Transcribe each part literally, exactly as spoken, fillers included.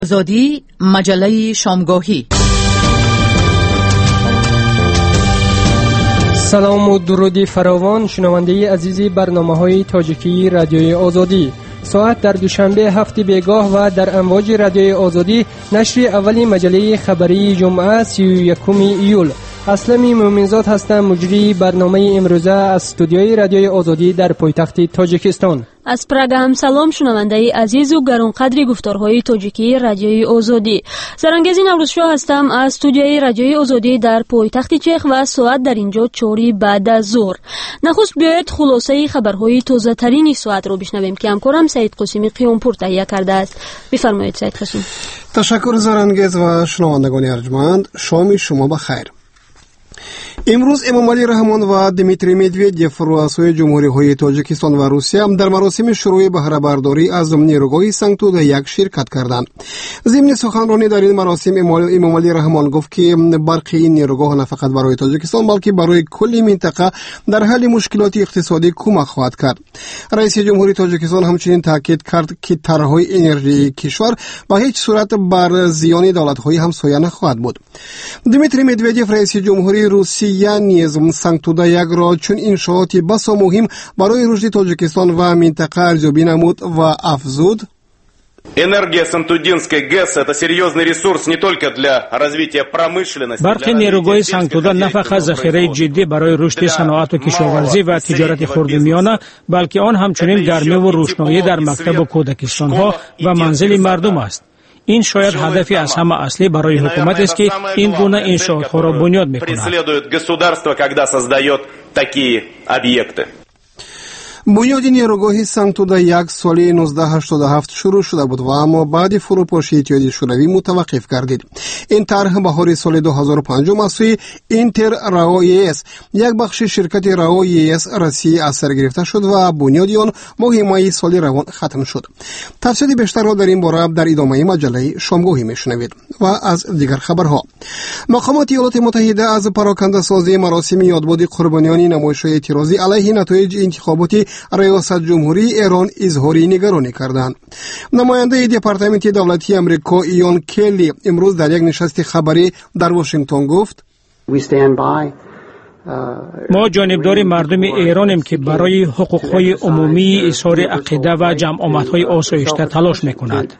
آزادی مجله شامگاهی. سلام و درود فراوان شنونده عزیزی برنامه های تاجیکی رادیوی آزادی. ساعت در دوشنبه هفت بیگاه و در امواج رادیوی آزادی نشر اولی مجله خبری جمعه سی و یکم ایول. اسلمی مومنزاد هستم، مجری برنامه امروزه از استودیوی رادیوی آزادی در پایتخت تاجیکستان. از پراگ هم سلام شنونده عزیز و گرانقدر گفتارهای تاجیکی رادیوی آزادی. زرانگیز نوروزشاه هستم از استودیوی رادیوی آزادی در پایتخت چرخ و ساعت در اینجا چوری بعد از ظهر. نخست بیایید خلاصه خبرهای تازه ترین ساعت رو بشنویم که همکارم سعید قاسمی قیامپور تهیه کرده است. بفرمایید سعید قاسمی. تشکر زرانگیز و شنوندگان ارجمند، شام شما بخیر. امروز امامعلی رحمان و دمیتری مدویدیف رؤسای جمهوری‌های تاجیکستان و روسیه در مراسم شروع بهره برداری از نیروگاه سنگتودا یک شرکت کردند. ضمن سخنرانی در این مراسم امامعلی رحمان گفت که برقی این نیروگاه نه فقط برای تاجیکستان بلکه برای کل منطقه در حل مشکلات اقتصادی کمک خواهد کرد. رئیس جمهوری تاجیکستان همچنین تاکید کرد که طرح‌های انرژی کشور به هیچ صورت بر زیان دولت‌های همسایه نخواهد بود. دمیتری مدویدیف رئیس جمهوری روسیه نیز سنگتودا یک را چون انشاءاتی بسا مهم برای رشد تاجیکستان و منطقه ارزیابی نمود و افزود: Энергия Сантудинской ГЭС – это серьезный ресурс не только для развития промышленности. برق نیروگاه سنگتودا نه فقط ذخیره جدی برای رشد صنعت و کشاورزی و تجارت خردمیانه، بلکه آن همچنین گرمی و روشنایی در مکتب و کودکستان ها و منزل مردم است. این شاید هدفی از همه اصلی برای حکومت است که این گونه انشاءات ها را بنیاد می‌کند. بنیاد نیروگاه سنگتودا یک سال نوزده هشتاد و هفت شروع شده بود و اما بعد فروپاشی اتحادیه شوروی متوقف گردید. این طرح بهار سال دو هزار و پنج از سوی اینتر راو ای اس یک بخش شرکت راو ای اس روسیه از سر گرفته شد و بنیاد آن ماه مای سال روان ختم شد. تفصیل بیشتر را در این باره در ادامه مجله شامگاهی میشنوید. و از دیگر خبرها، مقامات ایالات متحده از پراکنده سازی مراسم یادبود قربانیان نمایش‌های اعتراضی علیه نتایج انتخابات ریاست جمهوری ایران اظهار نگرانی کردند. نماینده دپارتمنت دولتی آمریکا ایان کلی امروز در یک نشست خبری در واشنگتن گفت: ما جانبدار مردم ایرانیم که برای حقوق‌های عمومی اظهار عقیده و جمع آمدهای آسایشته تلاش می‌کنند.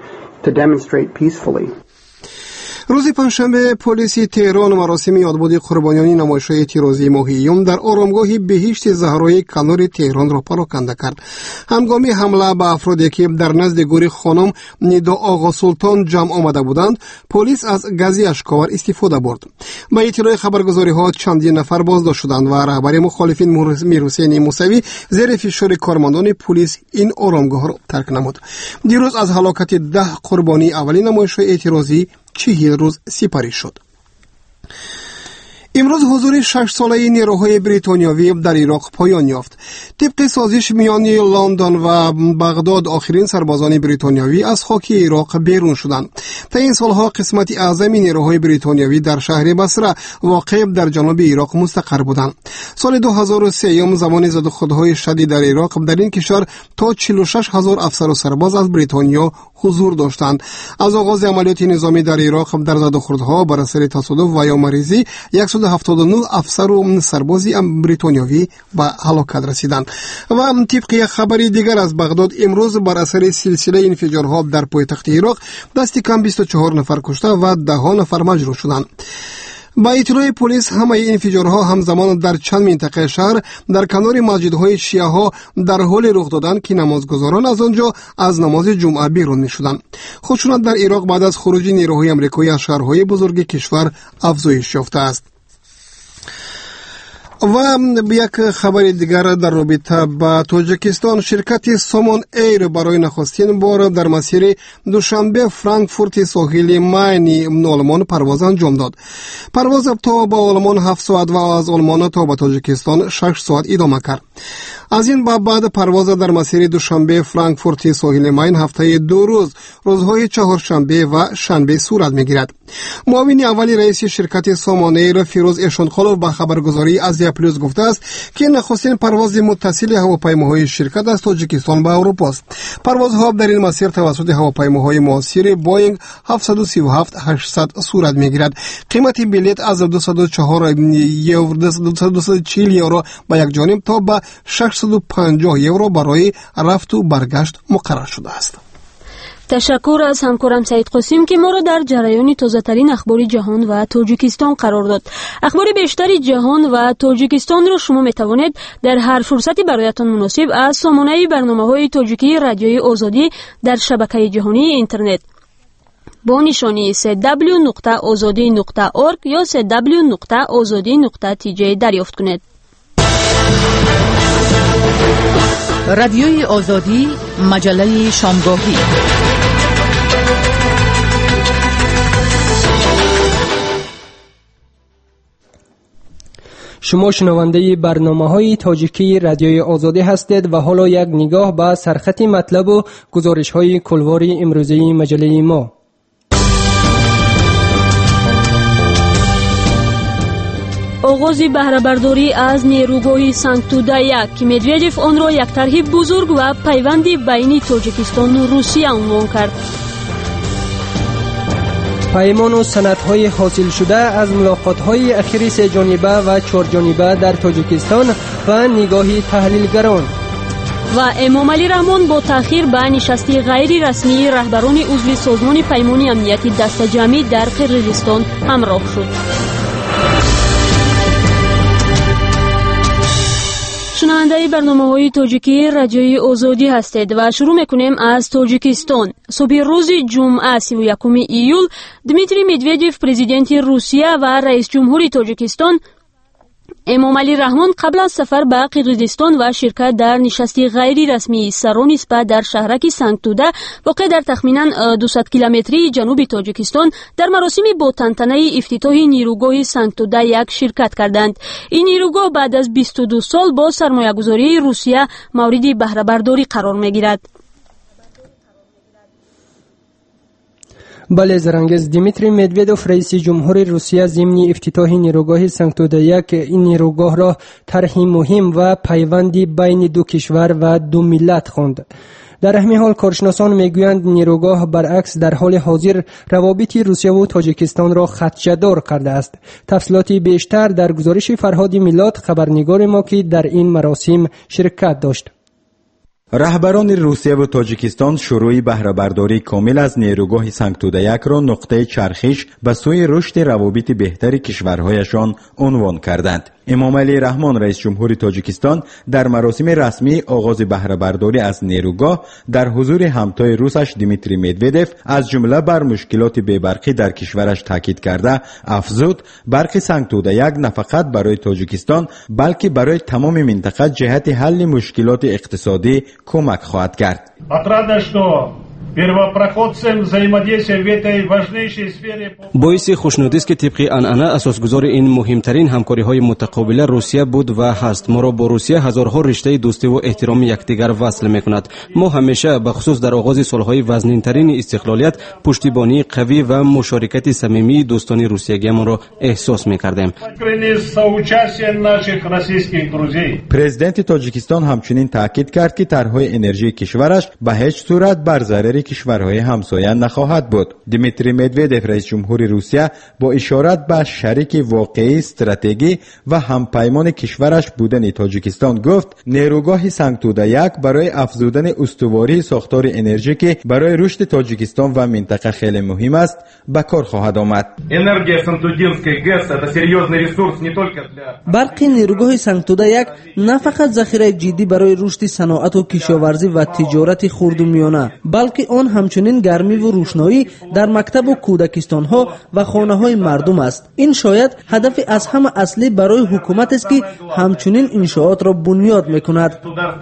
روز پنجشنبه پلیس تهران مراسم یادبود قربانیان نمایش‌های اعتراضی ماهیون در آرامگاه بهشت زهرای کنار تهران را پراکنده کرد. هنگام حمله به افرادی که در نزد گور خانم ندا آقا سلطان جمع آمده بودند، پلیس از گاز اشک‌آور استفاده برد. به اطلاع خبرگزاری‌ها چندین نفر بازداشت شدند و رهبر مخالفین میرحسین موسوی زیر فشار کارمندان پلیس این آرامگاه را ترک نمود. دیروز از هلاکت ده قربانی اولین نمایش‌های اعتراضی چهل روز سپری شد. امروز حضور شش ساله نیروهای بریتانیایی در عراق پایان یافت. طبق سازش میان لندن و بغداد آخرین سربازان بریتانیایی از خاک عراق بیرون شدند. تا این سالها قسمت اعظم نیروهای بریتانیایی در شهر بصره واقع در جنوب عراق مستقر بودند. سال دو هزار و سه زمان زد و خودهای شدید در عراق در این کشور تا چهل و شش هزار افسر و سرباز از بریتانیا حضور داشتند. از آغاز عملیات نظامی در عراق در زد و خودها بر اثر تصادف و یا مریضی صد و هفتاد و نه افسر و سربازی بریتانیایی به هلاکت رسیدند. و طبق یک خبر دیگر از بغداد امروز بر اثر سلسله انفجارها در پایتخت عراق دست کم بیست و چهار نفر کشته و ده نفر مجروح شدند. با اطلاع پلیس همه انفجارها همزمان در چند منطقه شهر در کنار مسجدهای شیعه ها در حال رخ دادند که نمازگزاران از آنجا از نماز جمعه بیرون می‌شدند. خشونت در عراق بعد از خروج نیروهای آمریکایی از شهرهای بزرگ کشور افزایش یافته است. و یک خبر دیگر در رابطه با تاجیکستان، شرکت سامون ایر برای نخستین بار در مسیر دوشنبه فرانکفورت ساحلی ماین آلمان پرواز انجام داد. پرواز تا با آلمان هفت ساعت و از آلمان تا به تاجیکستان شش ساعت ادامه کرد. از این باب بعد پرواز در مسیر دوشنبه فرانکفورت ساحل مین هفته دو روز روزهای چهارشنبه و شنبه صورت میگیرد. معاون اول رئیس شرکت سامانه رفیروز اشونخالوف به خبرگزاری آزیا پلوس گفته است که نخستین پرواز متصل هواپیماهای شرکت از تاجیکستان به اروپا است. پروازها در این مسیر توسط هواپیماهای معاصر بوینگ هفتصد و سی و هفت هشتصد صورت میگیرد. قیمت بلیط از دویست و چهار یورو دویست و چهل یورو به یک جانب تا به ششصد و پنجاه یورو برای رفت و برگشت مقرر شده است. تشکر از همکارم سعید قاسم که ما را در جریان تازه‌ترین اخبار جهان و تاجیکستان قرار داد. اخبار بیشتری جهان و تاجیکستان را شما میتوانید در هر فرصتی برایتان مناسب از سامانه برنامه‌های تاجیکی رادیوی آزادی در شبکه جهانی اینترنت با نشانی سی دبلیو نقطه آزادی نقطه اورگ یا سی دبلیو نقطه آزادی نقطه تی جی دریافت کنید. رادیوی آزادی، مجله شامگاهی. شما شنونده برنامه‌های تاجیکی رادیوی آزادی هستید و حالا یک نگاه به سرخط مطلب و گزارش‌های کلواری امروزی مجله ما. آغاز بهره برداری از نیروگاه سنگتوده یک که مدویدف آن را یک طرح بزرگ و پیوندی بین تاجیکستان و روسیه عنوان کرد. پیمان و سندهای حاصل شده از ملاقات‌های اخیر سه جانبه و چهار جانبه در تاجیکستان و نگاه تحلیلگران. و امام علی رحمان با تأخیر به نشستی غیر رسمی رهبران عضو سازمان پیمان امنیتی دست جمعی در قرقیزستان همراه شد. شنونده برنامه‌های تاجیکی رادیوی آزادی هستید و شروع می‌کنیم از تاجیکستان. صبح روز جمعه سی و یکم ایول دمیتری مدویدف پرزیدنت روسیه و رئیس جمهور تاجیکستان امام علی رحمان قبل از سفر به قرقیزستان و شرکت در نشستی غیر رسمی سران اسپا در شهرک سنگتوده واقع در تخمینا دویست کیلومتری جنوب تاجیکستان در مراسم با تنتنه افتتاح نیروگاه سنگتوده یک شرکت کردند. این نیروگاه بعد از بیست و دو سال با سرمایه‌گذاری روسیه مورد بهره برداری قرار می‌گیرد. بله زرنگز دیمیتری مدویدوف رئیس جمهور روسیه ضمن افتتاح نیروگاه سنگتوده یک این نیروگاه را طرحی مهم و پیوندی بین دو کشور و دو ملت خواند. در همین حال کارشناسان میگویند نیروگاه برعکس در حال حاضر روابط روسیه و تاجیکستان را خدشه‌دار کرده است. تفصیلات بیشتر در گزارش فرهاد میلاد خبرنگار ما که در این مراسم شرکت داشت. رهبران روسیه و تاجیکستان شروع بهره برداری کامل از نیروگاه سنگتوده یک را نقطه چرخش به سوی رشد روابط بهتر کشورهایشان عنوان کردند. امام علی رحمان رئیس جمهور تاجیکستان در مراسم رسمی آغاز بهره برداری از نیروگاه در حضور همتای روسش دیمیتری مدویدف از جمله بر مشکلات بی‌برقی در کشورش تاکید کرده افزود برق سنگتوده یک نه فقط برای تاجیکستان بلکه برای تمام منطقه جهت حل مشکلات اقتصادی کمک خواهد کرد. باعث خوشنودی است که طبق عنعنه اساسگذار این مهمترین همکاری‌های متقابل روسیه بود و هست. ما را با روسیه هزارها رشته دوستی و احترام یکدیگر وصل می‌کند. ما همیشه به خصوص در آغاز سالهای وزنین‌ترین استقلالیت پشتیبانی قوی و مشارکت صمیمی دوستان روسیه‌گیمان را احساس می‌کردیم. پرزیدنت تاجیکستان همچنین تاکید کرد که طرح‌های انرژی کشورش به هیچ صورت بر ضرر کشورهای همسایه نخواهد بود. دیمیتری مدویدف رئیس جمهور روسیه با اشارت به شریک واقعی استراتژی و همپیمان کشورش بودن تاجیکستان گفت نیروگاه سنگتوده یک برای افزودن استواری ساختار انرژی که برای رشد تاجیکستان و منطقه خیلی مهم است به کار خواهد آمد. برق نیروگاه سنگتوده یک نه فقط ذخیره جدی برای رشد صنعت و کشاورزی و تجارت خرد و میانه بلکه آن همچنین گرمی و روشنایی در مکتب و کودکستان ها و خانه های مردم است. این شاید هدف از همه اصلی برای حکومت است که همچنین انشاءات را بنیاد میکند.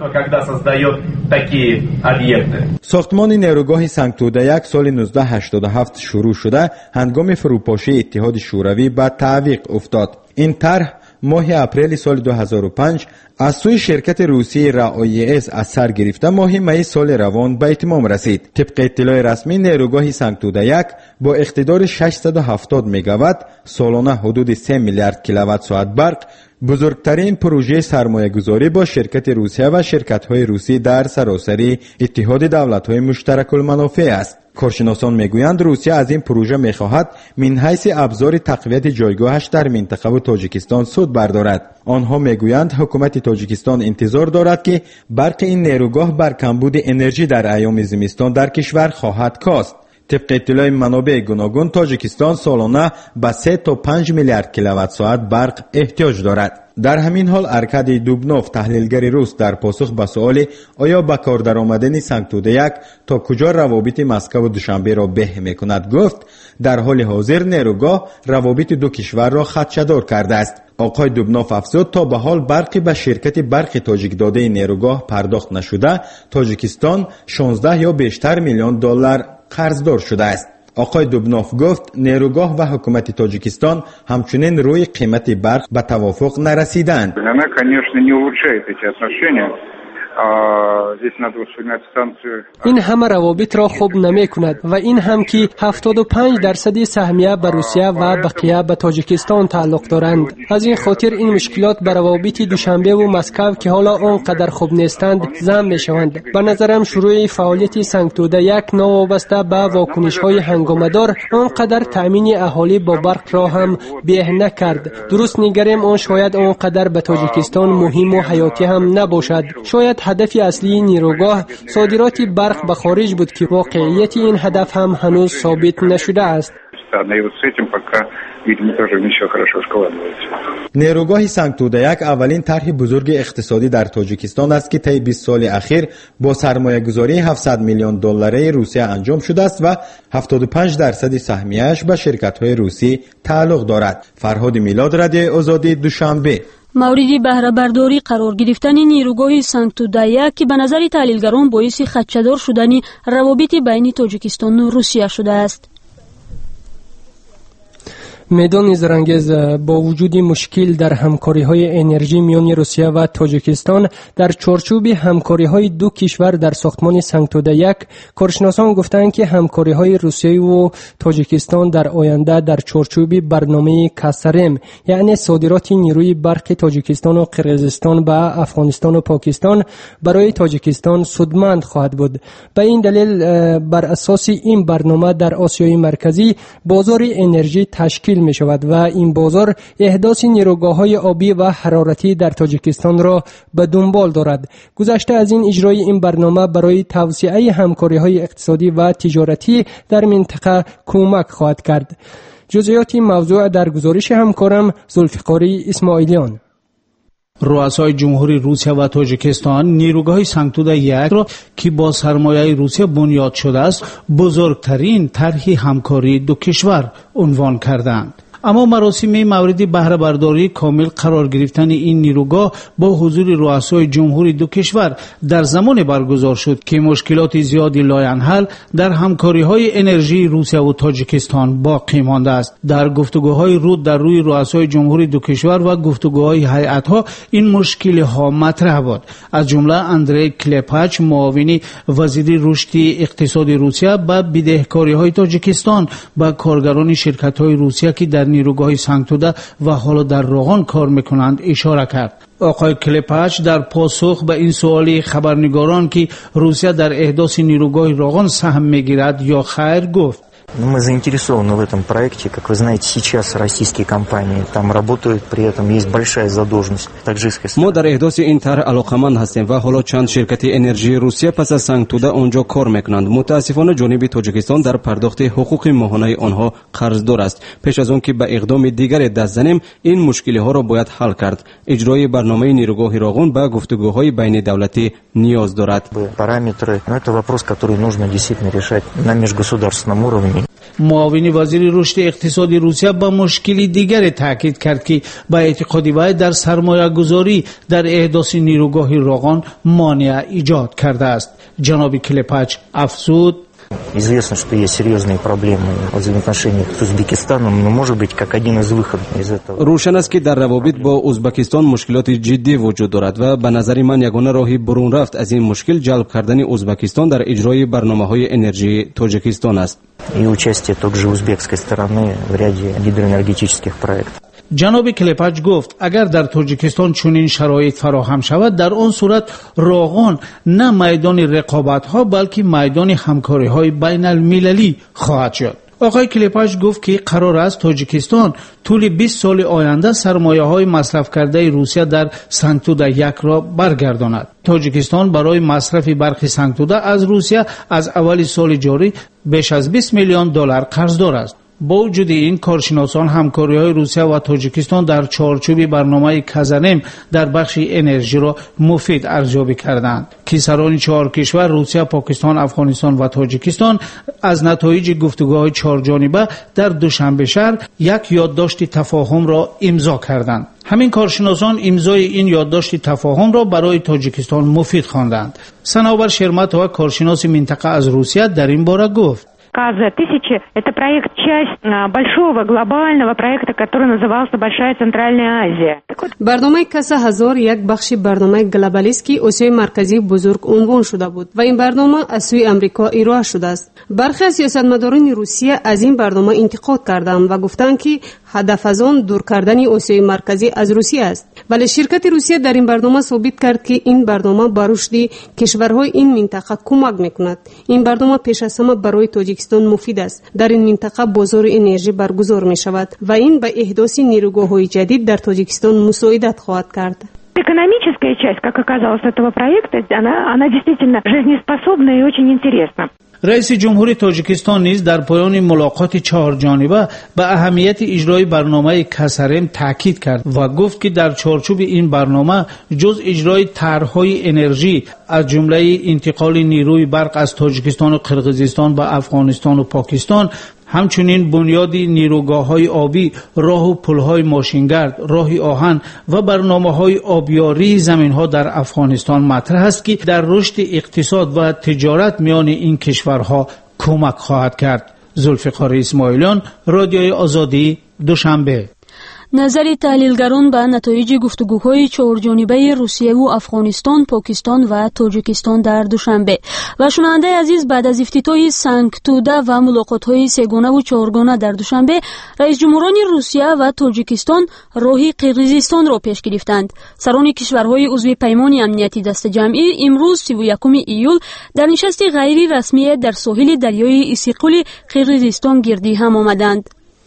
ساختمان نیروگاه سنگتوده یک سال نوزده هشتاد و هفت شروع شده هنگام فروپاشی اتحاد شوروی به تعویق افتاد. این طرح ماه اپریل سال دو هزار و پنج از سوی شرکت روسی رائایس از سر گرفته ماه می سال روان به اتمام رسید. طبق اطلاع رسمی نیروگاه سنگتوده یک با اقتدار ششصد و هفتاد مگاوات سالانه حدود سه میلیارد کیلووات ساعت برق بزرگترین پروژه سرمایه گذاری با شرکت روسیه و شرکت های روسی در سراسری اتحاد دولت های مشترک المنافع است. کارشناسان میگویند روسیه از این پروژه میخواهد من حیث ابزار تقویت جایگاهش در منطقه و تاجیکستان سود بردارد. آنها میگویند حکومت تاجیکستان انتظار دارد که برق این نیروگاه بر کمبود انرژی در ایام زمستان در کشور خواهد کاست. طبق اطلاع منابع گوناگون تاجیکستان سالانه به سه تا پنج میلیارد کیلووات ساعت برق احتیاج دارد. در همین حال ارکادی دوبنوف تحلیلگر روس در پاسخ به سؤال آیا به کار درآمدن سنگتوده یک تا کجا روابط مسکو و دوشنبه را به میکند گفت در حال حاضر نیروگاه روابط دو کشور را خدشه‌دار کرده است. آقای دوبنوف افزود تا به حال برقی به شرکت برق تاجیک داده نیروگاه پرداخت نشده تاجیکستان شانزده یا بیشتر میلیون دلار قرضدار شده است. آقای دوبنوف گفت نیروگاه و حکومت تاجیکستان همچنین روی قیمت برق به توافق نرسیدند. این همه روابط را خوب نمی کند و این هم که هفتاد و پنج درصد سهمیه به روسیه و بقیه به تاجیکستان تعلق دارند. از این خاطر این مشکلات به روابط دوشنبه و مسکو که حالا آنقدر خوب نیستند ضم می شوند. به نظرم شروع فعالیت سنگتوده یک نوابسته به واکنش های هنگامه‌دار آنقدر تامین اهالی با برق را هم بیه نکرد. درست نگریم آن شاید آنقدر به تاجیکستان مهم و حیاتی هم نباشد. شاید هدف اصلی نیروگاه صادرات برق به خارج بود که واقعیت این هدف هم هنوز ثابت نشده است. نیروگاه سنگتوده یک اولین طرح بزرگ اقتصادی در تاجیکستان است که طی بیست سال اخیر با سرمایه گذاری هفتصد میلیون دلاری روسیه انجام شده است و هفتاد و پنج درصد سهمیه‌اش به شرکت‌های روسی تعلق دارد. فرهاد میلاد، رادیو آزادی، دوشنبه. مورد بهره برداری قرار گرفتن نیروگاه سنگتوده یک که به نظر تحلیلگران باعث خدشه‌دار شدن روابط بین تاجیکستان و روسیه شده است. میدان زرنگز با وجود مشکل در همکاری‌های انرژی میان روسیه و تاجیکستان در چارچوب همکاری‌های دو کشور در ساختمان سنگتوده یک، کارشناسان گفتند که همکاری‌های روسیه و تاجیکستان در آینده در چارچوب برنامه کسرم یعنی صادرات نیروی برق تاجیکستان و قرقیزستان به افغانستان و پاکستان برای تاجیکستان سودمند خواهد بود. به این دلیل بر اساس این برنامه در آسیای مرکزی بازار انرژی تشکیل می شود و این بازار احداث نیروگاه‌های آبی و حرارتی در تاجیکستان را به دنبال دارد. گذشته از این اجرای این برنامه برای توسعه همکاری‌های اقتصادی و تجارتی در منطقه کمک خواهد کرد. جزئیات این موضوع در گزارش همکارم ذوالفقاری اسماعیلیان. رؤسای جمهوری روسیه و تاجیکستان نیروگاه سنگتوده یک را که با سرمایه روسیه بنیاد شده است بزرگترین طرح همکاری دو کشور عنوان کردند. اما مراسم مورد بهره برداری کامل قرار گرفتن این نیروگاه با حضور رؤسای جمهوری دو کشور در زمان برگزار شد که مشکلات زیادی لاینحل در همکاری‌های انرژی روسیه و تاجیکستان باقی مانده است. در گفتگوهای رود در روی رؤسای جمهوری دو کشور و گفتگوهای هیئت‌ها این مشکل‌ها مطرح بود. از جمله اندری کلپاچ معاون وزیر رشد اقتصادی روسیه به بدهکاری‌های تاجیکستان با کارگران شرکت‌های روسیه که در نیروگاه سنگتوده و حالا در روغان کار میکنند اشاره کرد. آقای کلپاچ در پاسخ به این سوال خبرنگاران که روسیه در احداث نیروگاه روغان سهم میگیرد یا خیر گفت: Мы заинтересованы в этом проекте. Как вы знаете, сейчас российские компании там работают, при этом есть большая задолженность таджикской страны. ما در احداث این طرح علاقمند هستیم و حالا چند شرکت انرژی روسیه پس از سنگتوده آنجا کار میکنند. متاسفانه جانب تاجیکستان در پرداخت حقوق ماهانه آنها قرضدار است. پیش از آن که به اقدام دیگری دست زنیم این مشکلی ها را باید حل کرد. اجرای برنامه نیروگاه روغان با گفتگوهای بین دولتی نیاز دارد. Параметры, но это вопрос, который нужно действительно решать на межгосударственном уровне. معاون وزیر رشد اقتصادی روسیه با مشکلی دیگر تاکید کرد که با اعتقاد وی در سرمایه گذاری در احداث نیروگاه روغان مانع ایجاد کرده است. جناب کلپاچ افزود: Известно, что есть серьезные проблемы в взаимоотношениях с Узбекистаном, но может быть как один из выходов из этого. روشن است که در روابط با ازبکستان مشکلات جدی وجود دارد و به نظر من یگانه راه برون رفت از این مشکل جلب کردن ازبکستان در اجرای برنامه‌های انرژی تاجیکستان است. И участие также узбекской стороны в ряде гидроэнергетических проектов. جناب کلیپاچ گفت اگر در تاجیکستان چنین شرایط فراهم شود در آن صورت راغان نه میدان رقابت ها بلکه میدان همکاری های بین المللی خواهد شد. آقای کلیپاچ گفت که قرار است تاجیکستان طول بیست سال آینده سرمایه های مصرف کرده روسیه در سنگتوده یک را برگرداند. تاجیکستان برای مصرف برخی سنگتوده از روسیه از اول سال جاری بیش از بیست میلیون دلار قرضدار است. با وجود این کارشناسان همکاری های روسیه و تاجیکستان در چارچوب برنامه کازانم در بخش انرژی را مفید ارزیابی کردند که سران چهار کشور روسیه، پاکستان، افغانستان و تاجیکستان از نتایج گفتگوهای چهار جانبه در دوشنبه شهر یک یادداشت تفاهم را امضا کردند. همین کارشناسان امضای این یادداشت تفاهم را برای تاجیکستان مفید خواندند. صنوبر شرمتова کارشناس منطقه از روسیه در این باره گفت: Каза-тысячи – это проект, часть большого глобального проекта, который назывался «Большая Центральная Азия». برنامه کسا هزار یک بخش برنامه گلوبالیست که آسیای مرکزی بزرگ عنوان شده بود و این برنامه از سوی امریکا ارائه شده است. برخی از سیاستمداران روسیه از این برنامه انتقاد کردند و گفتند که هدف از آن دور کردن آسیای مرکزی از روسیه است. ولی شرکت روسیه در این برنامه ثابت کرد که این برنامه بر رشد کشورهای این منطقه کمک میکند. این برنامه پیش از همه برای تاجیکستان مفید است. در این منطقه بازار انرژی برگزار می شود و این به احداث نیروگاه‌های جدید در تاجیکستان مساعدت خواهد کرد. Экономическая часть, как оказалось, этого проекта, она, она действительно жизнеспособна и очень интересна. رئیس جمهوری تاجیکستان نیز در پایان ملاقات چهار جانبه به اهمیت اجرای برنامه کسرم تاکید کرد و گفت که در چارچوب این برنامه جز اجرای طرح‌های انرژی از جمله انتقال نیروی برق از تاجیکستان و قرقیزستان به افغانستان و پاکستان، همچنین بنیاد نیروگاه‌های آبی، راه و پل‌های ماشینگرد، راه آهن و برنامه‌های آبیاری زمین‌ها در افغانستان مطرح است که در رشد اقتصاد و تجارت میان این کشورها کمک خواهد کرد. ذوالفقار اسماعیلیان، رادیوی آزادی، دوشنبه. назари таҳлилгарон ба натоиҷи гуфтугӯҳои чорҷонибаи русияву афғонистон, покистон ва тоҷикистон дар душанбе. ва шунавандаи азиз, баъд аз ифтитоҳи сангтуда ва мулоқотҳои сегонаву чоргона дар душанбе, раисҷумҳурони русия ва тоҷикистон роҳи қирғизистонро пеш гирифтанд. сарони кишварҳои узви паймони амнияти дастаҷамъӣ имрӯз сиву якуми июл дар нишасти ғайрирасмие дар соҳили дарёи исиқули қирғизистон гирдӣ ҳам омаданд.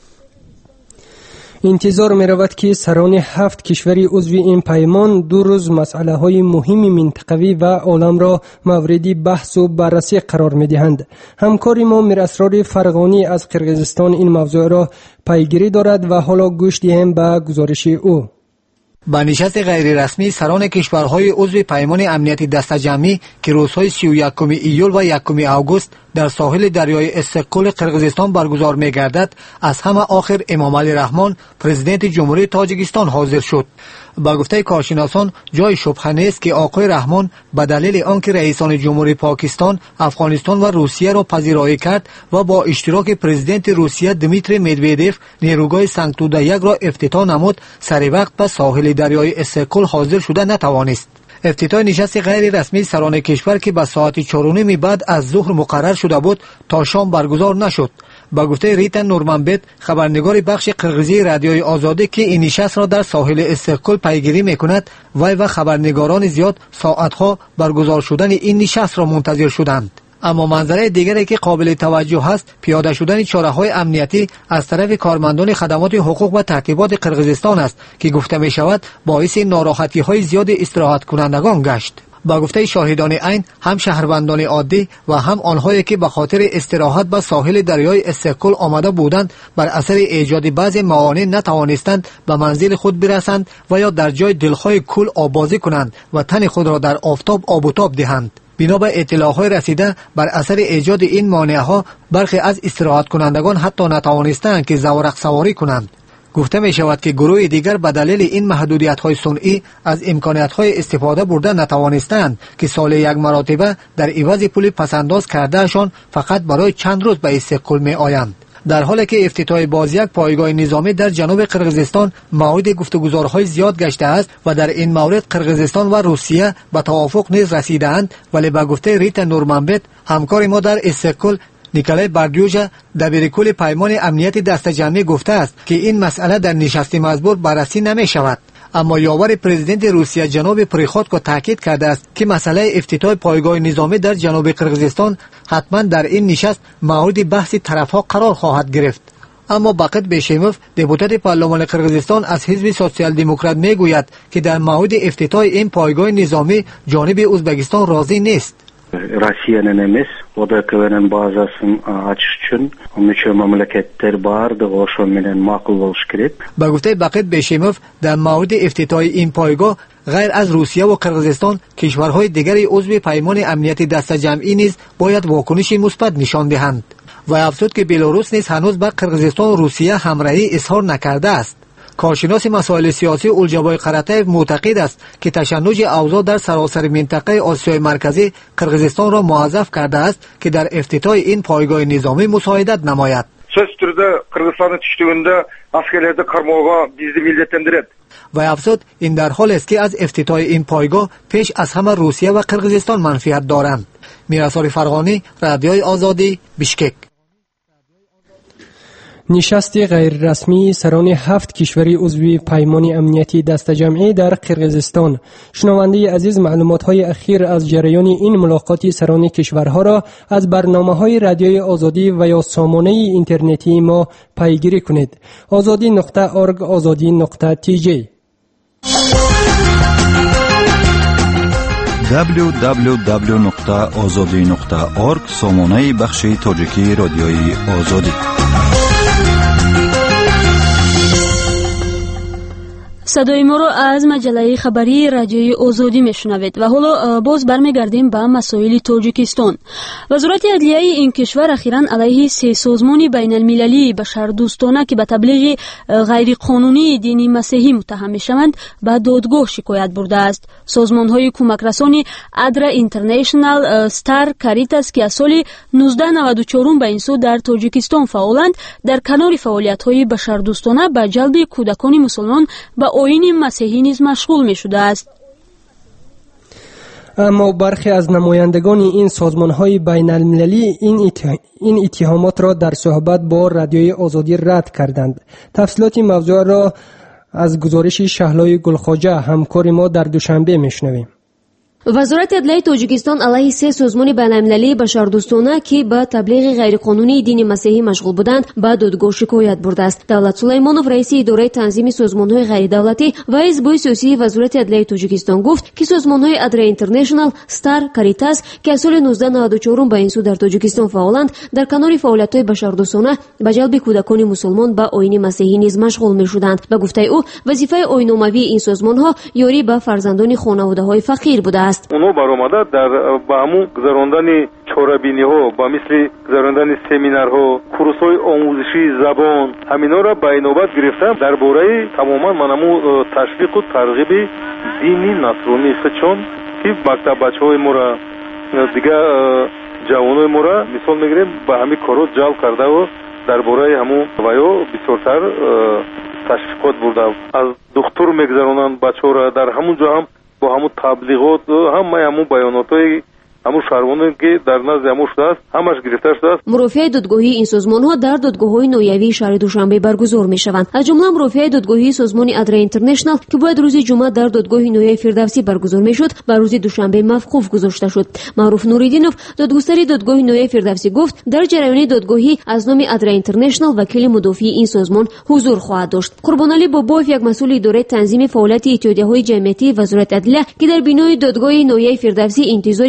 انتظار می رود که سران هفت کشوری عضو این پیمان دو روز مسئله های مهم منطقوی و عالم را مورد بحث و بررسی قرار می دهند. همکار ما میر اسرار فرغانی از قرقیزستان این موضوع را پیگیری دارد و حالا گوش دهیم به گزارش او. با نشست غیر رسمی سران کشورهای عضو پیمان امنیتی دسته‌جمعی که روزهای سی و یکم ایول و یکم آگوست در ساحل دریای استقلال قرقیزستان برگزار می‌گردد، از همه آخر امام علی رحمان پرزیدنت جمهوری تاجیکستان حاضر شد. با گفته کارشناسان جای شبهه نیست که آقای رحمان به دلیل آنکه رئیسان جمهوری پاکستان، افغانستان و روسیه را پذیرایی کرد و با اشتراک پرزیدنت روسیه دمیتری مدودوف نیروگاه سنگتوده یک را افتتاح نمود، سر وقت به ساحل دریای استقلال حاضر شده نتوانست. افتتاح نشست غیر رسمی سران کشور که به ساعت چهار و نیم بعد از ظهر مقرر شده بود تا شام برگزار نشد. با گفته ریتا نورمنبت، خبرنگار بخش قرقیزی رادیوی آزادی که این نشست را در ساحل استقلال پیگیری میکند، وی و خبرنگاران زیاد ساعتها برگزار شدن این نشست را منتظر شدند. اما منظره دیگری که قابل توجه است پیاده شدن چاره‌های امنیتی از طرف کارمندان خدمات حقوق و تعقیبات قرقیزستان است که گفته می شود باعث ناراحتی‌های زیاد استراحت کنندگان گشت. با گفته شاهدان عین، هم شهروندان عادی و هم آنهایی که به خاطر استراحت به ساحل دریای استقلال آمده بودند بر اثر ایجاد بعضی موانع نتوانستند به منزل خود برسند و یا در جای دلخواه کول آبازی کنند و تن خود را در آفتاب آب و تاب دهند. بنا به اطلاعات رسیده بر اثر ایجاد این مانع‌ها برخی از استراحت کنندگان حتی نتوانستند که زورق سواری کنند. گفته می شود که گروه دیگر به دلیل این محدودیت های صنعی از امکانیت های استفاده برده نتوانستند که سال یک مرتبه در عوض پول پسنداز کردهشان فقط برای چند روز به استقلال می آیند. در حالی که افتتاح باز یک پایگاه نظامی در جنوب قرقیزستان مورد گفتگوهای زیاد گشته است و در این مورد قرقیزستان و روسیه به توافق نیز رسیدند، ولی به گفته ریتا نورمنبت همکار ما در استقلال نیکلای باردیوژا دبیرکل پیمان امنیت دسته‌جمعی گفته است که این مسئله در نشست مزبور بررسی نمی شود. اما یاور پرزیدنت روسیه جناب پریخوتکو تاکید کرده است که مسئله افتتاح پایگاه نظامی در جنوب قرقیزستان حتما در این نشست مورد بحث طرفها قرار خواهد گرفت. اما باقت بشیموف دپوتات پارلمان قرقیزستان از حزب سوسیال دموکرات میگوید که در مورد افتتاح این پایگاه نظامی جانب ازبکستان راضی نیست. Rossiyanın emas, O D K'nin bazasını açış üçün müçə məmləkətlər bardı, oşun menen maqul boluş kerak. با گفته باقت بشیموف در مورد افتتاح این پایگاه غیر از روسیه و قرقیزستان کشورهای دیگر عضو پیمان امنیت دسته‌جمعی نیز باید واکنش مثبت نشان دهند و افزود که بلاروس نیز هنوز با قرقیزستان و روسیه همراهی اظهار نکرده است. کارشناس مسائل سیاسی اولجابای قراتایف معتقد است که تشنج اوضاع در سراسر منطقه آسیای مرکزی قرقیزستان را موظف کرده است که در افتتاح این پایگاه نظامی مساعدت نماید. Söz türde Kırgızistan'ın düştüğünde askerlerde karmoğa bizi milletlendirir. و افزود این در حال است که از افتتاح این پایگاه پیش از همه روسیه و قرقیزستان منفعت دارند. میرسال فرغانی، رادیوی آزادی، بیشکک. نشست غیررسمی سران هفت کشوری عضو پیمان امنیتی دسته‌جمعی در قرقیزستان. شنونده عزیز، معلومات‌های اخیر از جریان این ملاقات سران کشورها را از برنامه‌های رادیوی آزادی و یا سامانه اینترنتی ما پیگیری کنید. آزادی نقطه ارگ آزادی نقطه تی جی دبلیو دبلیو دبلیو نقطه آزادی نقطه ارگ سامانه بخش تاجیکی رادیوی آزادی. صدای ما رو از مجله خبری رادیوی آزادی میشنوید و حالا باز برمیگردیم به مسائل تاجیکستان. وزارت عدلیه این کشور اخیراً علیه سه سازمان بین المللی بشردوستانه که به تبلیغ غیر قانونی دین مسیحی متهم میشوند به دادگاه شکایت برده است. سازمان های کمک رسانی ادرا اینترنشنال، استار، کاریتاس که از سال نوزده نود و چهار به این سو در تاجیکستان فعالند، در کنار فعالیت های بشردوستانه به جلب کودکان مسلمان به آیین مسیحی نیز مشغول می شده است. اما برخی از نمایندگان این سازمان‌های بین المللی این, این اتهامات را در صحبت با رادیوی آزادی رد کردند. تفصیلات موضوع را از گزارش شهلای گلخواجه همکار ما در دوشنبه میشنویم. وزارت عدلیه تاجیکستان علیه سه سازمان بین‌المللی بشردوستانه که به تبلیغ غیرقانونی دین مسیحی مشغول بودند به دادگاه شکایت برده است. دولت سلیمانوف رئیس اداره تنظیم سازمان‌های غیر دولتی و حزب سیاسی وزارت عدلیه تاجیکستان گفت که سازمان‌های ادرا اینترنشنال، استار، کاریتاس که از سال نوزده نود و چهار به این سو در تاجیکستان فعالند، در کنار فعالیت‌های بشردوستانه به جلب کودکان مسلمان به آیین مسیحی نیز مشغول می‌شدند. به گفته او وظیفه آیین‌ناموی این سازمان‌ها یاری به فرزندان خانواده‌های فقیر بوده است. اونو برآمده در با همون گذراندن چورابینی ها با مثل گذراندن سمینار ها، کورس های آموزشی زبان، همینا را به نوبت گرفتم درباره تماما منمو تشویق و ترغیب دینی نصرانی چون که مکتب بچهای ما را دیگه جوانای ما را مثال میگیریم به همین کارو جلب کرده و درباره همون وایو بسیارتر تشویقات برده. از دختر میگذرانند بچه را در همون جا هم با همون تبلیغات همه همون بیاناتای همون شهروندان که در نزد همون شده است همش گرفته شده است. مرافعه دادگاهی این سازمان‌ها در دادگاه‌های نویوی شهر دوشنبه برگزار می‌شوند. از جمله مرافعه دادگاهی سازمان ادرا اینترنشنال که باید روز جمعه در دادگاه نویوی فردوسی برگزار می‌شد بر روز دوشنبه موقوف گذاشته شد. معروف نوریدینوف دادگستر دادگاه نویوی فردوسی گفت در جریان دادگاهی از نام ادرا اینترنشنال وکیل مدافع این سازمان حضور خواهد داشت. قربانعلی باباف یک مسئول اداره تنظیم فعالیت اتحادیه‌های جمعیتی وزارت عدلیه که در بینای دادگاه نویوی فردوسی انتظاری به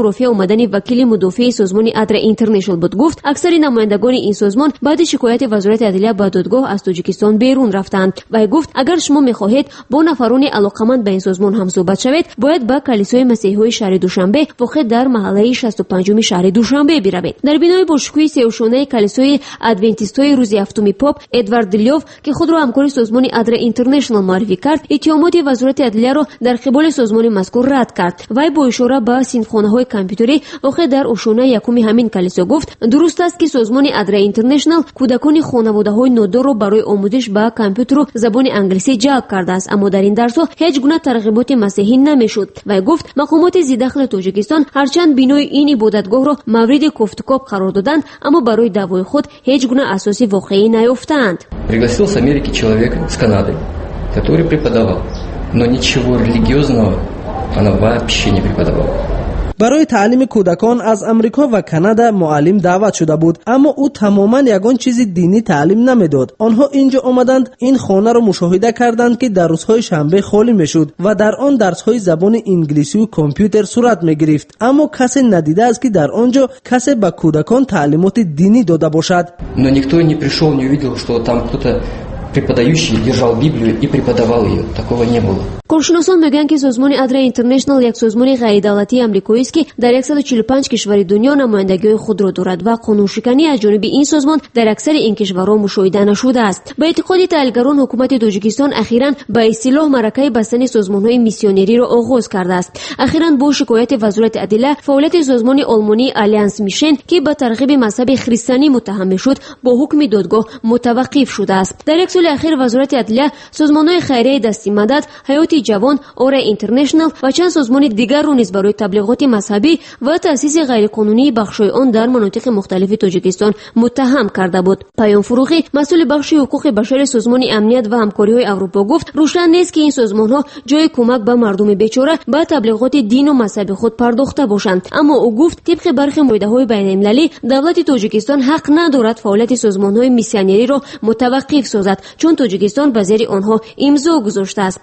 рафia омадани вакили мудофии созмони адра интернешнл буд гуфт аксари намояндагони ин созмон баъди шикояти вазорати адлия ба додгоҳ аз тоҷикистон берун рафтанд. вай гуфт агар шумо мехоҳед бо нафарони алоқаманд ба ин созмон ҳамсӯҳбат шавед бояд ба калисои масеҳиҳои шаҳри душанбе воқеъ дар маҳаллаи шасту панҷуми шаҳри душанбе биравед. дар бинои бошукӯҳи сеюшонаи калисои адвентистҳои рӯзи ҳафтуми поп эдвард дилёв ки худро ҳамкори созмони адра интернешнл муаррифӣ кард иттиҳомоти вазорати адлияро дар қиболи созмони мазкур рад кард. вай бо ишора ба синфхонаҳои компютерӣ воқеъ дар ошонаи якуми ҳамин калисо гуфт дуруст аст ки созмони адра интернешнл кӯдакони хонаводаҳои нодорро барои омӯзиш ба компютеру забони англисӣ ҷалб кардааст, аммо дар ин дарсҳо ҳеҷ гуна тарғиботи масеҳӣ намешуд. вай гуфт мақомоти зиддахли тоҷикистон ҳарчанд бинои ин ибодатгоҳро мавриди кофтукоп қарор доданд, аммо барои даъвои худ ҳеҷ гуна асоси воқеӣ наёфтаанд. Пригласил с Америки человека с Канады, который преподавал, но ничего религиозного она вообще не преподавала. барои таълими кӯдакон аз амрико ва канада муаллим даъват шуда буд, аммо ӯ тамоман ягон чизи динӣ таълим намедод. онҳо ин ҷо омаданд, ин хонаро мушоҳида карданд ки дар рӯзҳои шанбе холӣ мешуд ва дар он дарсҳои забони инглисию компютер сурат мегирифт, аммо касе надидааст ки дар он ҷо касе ба кӯдакон таълимоти динӣ дода бошад. Но никто не пришел, не увидел, что там кто-то преподающий держал Библию и преподавал ее. Такого не было. коршиносон мегӯянд ки созмони адра интернешнл як созмони ғайридавлатии амрикоист ки дар сад و чил و панҷ кишвари дунё намояндагиҳои худро дорад ва қонуншиканӣ аз ҷониби ин созмон дар аксари ин кишварҳо мушоҳида нашудааст. ба эътиқоди таҳлилгарон ҳукумати тоҷикистон ахиран ба истилоҳ маъракаи бастани созмонҳои миссионериро оғоз кардааст. ахиран бо шикояти вазорати адлия фаъолияти созмони олмонии алянс мишен ки ба тарғиби мазҳаби христанӣ муттаҳам мешуд бо ҳукми додгоҳ мутаваққиф шудааст. дар як соли ахир вазорати адлия созмонҳои хайрияи дасти мадад, ҳаёти ҷавон, ора интернешнл ва чанд созмони дигарро низ барои таблиғоти мазҳабӣ ва таъсиси ғайриқонунии бахшҳои он дар манотиқи мухталифи тоҷикистон муттаҳам карда буд. паём фурӯғӣ масъули бахши ҳуқуқи башари созмони амният ва ҳамкориҳои аврупо гуфт рӯшан нест ки ин созмонҳо ҷои кӯмак ба мардуми бечора ба таблиғоти дину мазҳаби худ пардохта бошанд, аммо ӯ гуфт тибқи бархи муоидаҳои байналмилалӣ давлати тоҷикистон ҳақ надорад фаъолияти созмонҳои миссионериро мутаваққиф созад, чун тоҷикистон ба зери онҳо имзо гузоштааст.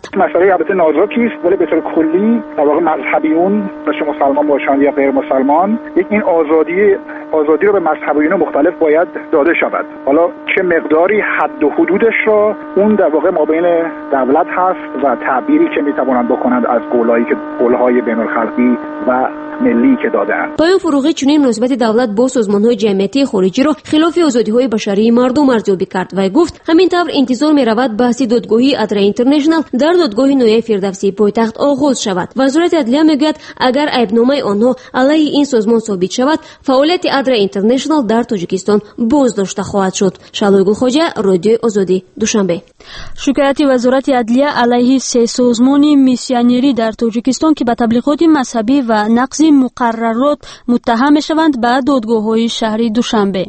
نازکی است ولی به طور کلی در واقع مذهبیون باشه مسلمان باشند یا غیر مسلمان یک این آزادی آزادی رو به مذهبیون مختلف باید داده شود. حالا چه مقداری حد و حدودش را اون در واقع مابین دولت هست و تعبیری که میتوانند بکنند از قولایی که قولهای بین الخلقی و ملی که دادند. پایان فروغی چنین مناسبت دولت با سازمان‌های جمعیتی خارجی را خلاف آزادی‌های بشری مردم ارزیابی کرد و گفت همین طور انتظار می‌رود بحث دادگاهی ادرا اینترنشنال در دادگاه نویای فردوسی پایتخت آغاز شود. وزارت عدلیه میگوید اگر عیبنامه آنها علیه این سازمان ثابت شود فعالیت ادرا اینترنشنال در تاجیکستان بازداشته خواهد شد. شالوی گلخواجه، رادیوی آزادی، دوشنبه. شکایت وزارت عدلیه علیه سه سازمان میسیونری در تاجیکستان که به تبلیغات مذهبی و نقض مقررات متهم میشوند به دادگاه‌های شهری دوشنبه.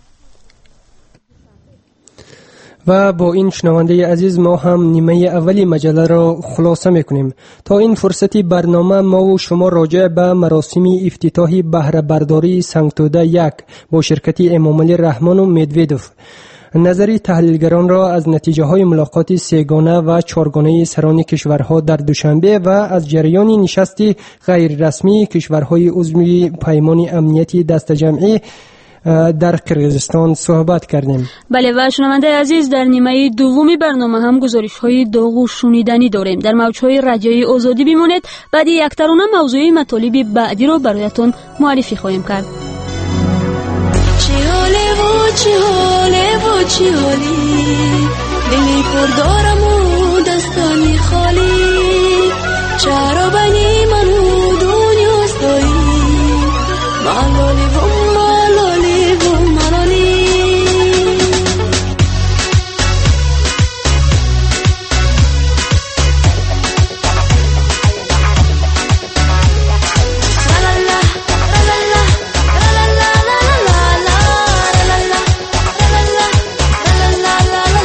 و با این شنونده عزیز ما هم نیمه اولی مجله را خلاصه میکنیم. تا این فرصتی برنامه ما و شما راجع به مراسم افتتاحی بهره برداری سنگتوده یک با شرکت امامعلی رحمان و مدویدوف. نظری تحلیلگران را از نتیجه های ملاقات سه‌گانه و چهارگانه سران کشورها در دوشنبه و از جریان نشست غیر رسمی کشورهای عضو پیمان امنیتی دست جمعی در قرقیزستان صحبت کردیم. بله و شنونده عزیز در نیمه دومی برنامه هم گزارش های داغ و شنیدنی داریم. در موجهای رادیوی آزادی بمانید. بعد یک ترانه موضوعی مطالب بعدی رو برایتون معرفی خواهیم کرد. چی حاله و چی حاله و چی حالی دلی پر دارم و دستانی خالی چرا بنی منو دنیا ستایی ملالی و ملالی و ملالی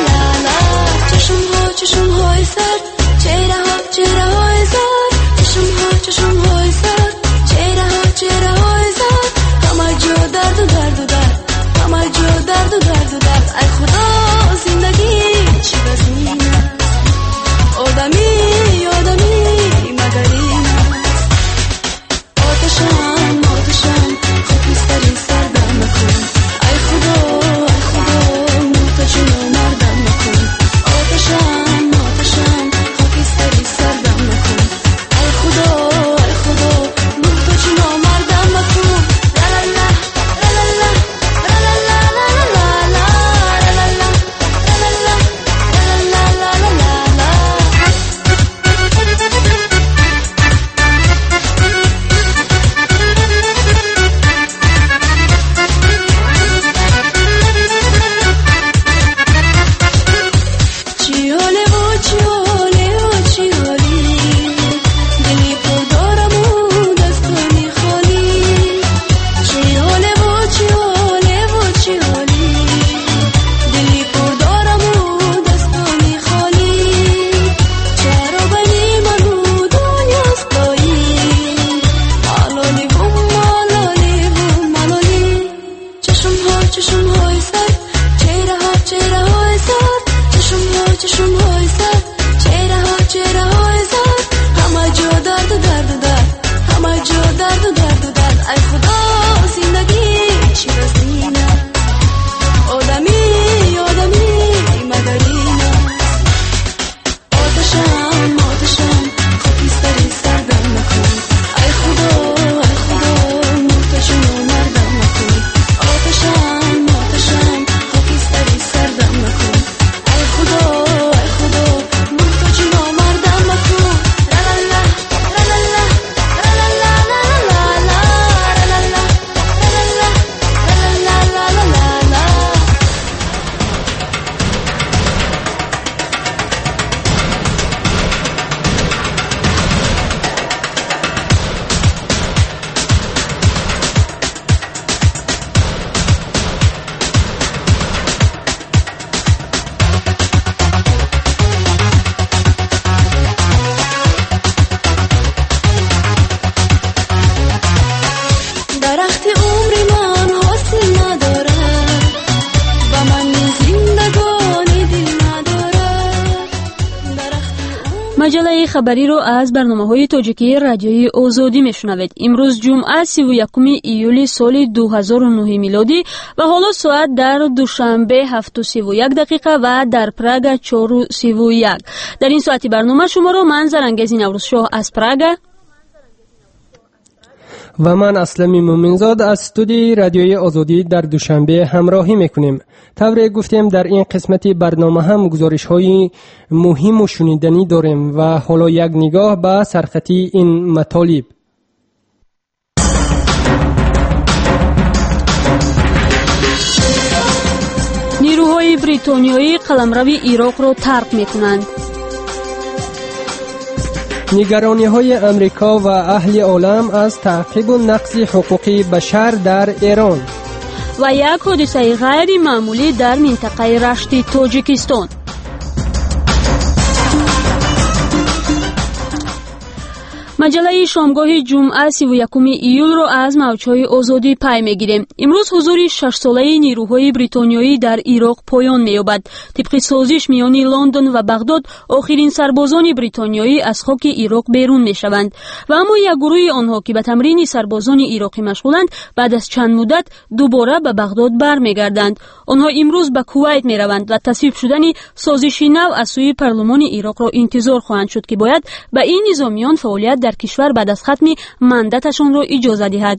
چشم چشم‌های سر چهره‌ها چهره‌های زرد همه جا درد و درد و درد همه جا درد و درد و درد ای خدا زندگی چی رسینه آدمی آدمی مدرینه آتشم آتشم خاکستری سردم نکن ای خدا ای خدا محتاجم مردم نکن آتشم آتشم خاکستری سردم نکن ای خدا ای خدا محتاجم مردم نکن لا لا لا لا لا لا لا لا لا لا لا درخت عمر من حاصل نداره و من زندگانی دل نداره مجله خبری رو از برنامه‌های تاجیکی رادیوی آزادی میشنوید. امروز جمعه سی و یکم ایولی سال دو هزار و نه میلادی و حالا ساعت در دوشنبه هفت و سی و یک دقیقه و در پراگ چهار و سی و یک. در این ساعتی برنامه شما رو من زرنگزی نوروزشاه از پراگ و من اسلمی مومنزاد از استودیوی رادیوی آزادی در دوشنبه همراهی میکنیم. طور گفتیم در این قسمت برنامه هم گزارش های مهم و شنیدنی داریم و حالا یک نگاه به سرخطی این مطالب. نیروهای بریتانیایی قلمرو عراق را ترک میکنند. نگرانی های امریکا و اهل عالم از تعقیب و نقض حقوق بشر در ایران و یک حادثه غیر معمولی در منطقه رشت تاجیکستان. مجله شامگاه جمعه سی و یکم ایول را از موجهای آزادی پی میگیریم. امروز حضور شش ساله نیروهای بریتانیایی در عراق پایان می‌یابد. طبق سازش میان لندن و بغداد آخرین سربازان بریتانیایی از خاک عراق بیرون میشوند و اما یک گروه آنها که به تمرین سربازان عراقی مشغولند بعد از چند مدت دوباره به بغداد برمیگردند. آنها امروز به کویت میروند و تصویب شدن سازشی نو از سوی پارلمان عراق را انتظار خواهند شد که باید به این نظامیان فعالیت در کشور بعد از ختم مندتشون را اجازه دهد.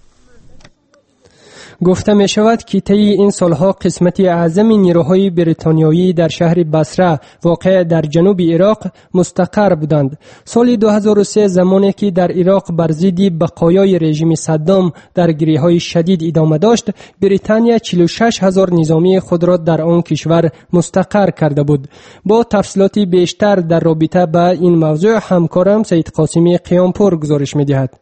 گفته می شود که طی این سالها قسمت اعظم نیروهای بریتانیایی در شهر بصره واقع در جنوب عراق مستقر بودند. سال دو هزار و سه زمانی که در عراق بر ضد بقایای رژیم صدام درگیری‌های شدید ادامه داشت، بریتانیا چهل و شش هزار نظامی خود را در آن کشور مستقر کرده بود. با تفصیلات بیشتر در رابطه با این موضوع همکارم سید قاسمی قیامپور گزارش می‌دهد.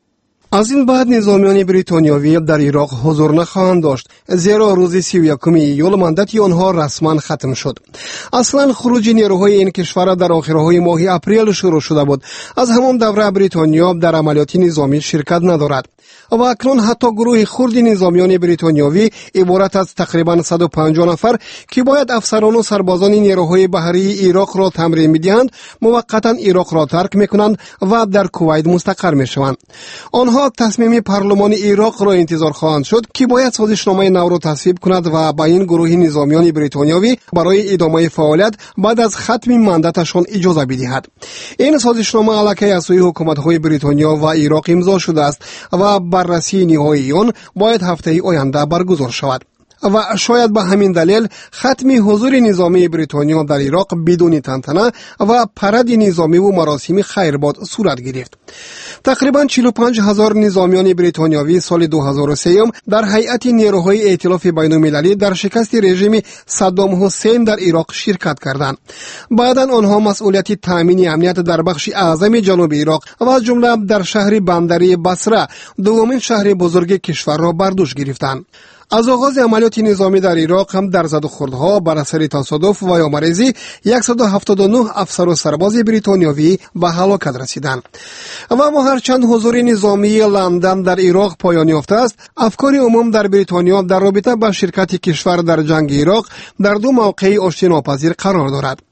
از این بعد نظامیان بریتانیایی در عراق حضور نخواهند داشت، زیرا روز سی و یکم ایول مندت آنها رسما ختم شد. اصلا خروج نیروهای این کشور در آخرهای ماه اپریل شروع شده بود. از همان دوره بریتانیا در عملیات نظامی شرکت ندارد و اکنون حتی گروه خرد نظامیان بریتانیایی عبارت از تقریبا صد و پنجاه نفر که باید افسران و سربازان نیروهای بحری عراق را تمرین می‌دهند، موقتا عراق را ترک می‌کنند و در کویت مستقر می‌شوند. آنها تصمیم پارلمان عراق را انتظار خواهند شد که باید سازشنامه نو را تصویب کند و با این گروه نظامیان بریتانیایی برای ادامه فعالیت بعد از ختم مندتشان اجازه بدهد. این سازشنامه علیه از سوی حکومت‌های بریتانیا و عراق امضا شده است و بررسی نهایی آن باید هفته آینده برگزار شود و شاید به همین دلیل ختم حضور نظامی بریتانیا در عراق بدون تنتنه و پرد نظامی و مراسم خیرباد صورت گرفت. تقریبا چهل و پنج هزار نظامیان بریتانیایی سال دو هزار و سه در هیئت نیروهای ائتلاف بین‌المللی در شکست رژیم صدام حسین در عراق شرکت کردند. بعدا آنها مسئولیت تامین امنیت در بخش اعظم جنوب عراق و از جمله در شهر بندری بصره، دومین شهر بزرگ کشور را بر دوش گرفتند. از آغاز عملیات نظامی در عراق هم در زد و خوردها بر اثر تصادف و یا مریضی صد و هفتاد و نه افسر و سرباز بریتانیایی به هلاکت رسیدند. و اما هرچند حضور نظامی لندن در عراق پایان یافته است، افکار عموم در بریتانیا در رابطه با شرکت کشور در جنگ عراق در دو موقع آشتی ناپذیر قرار دارد.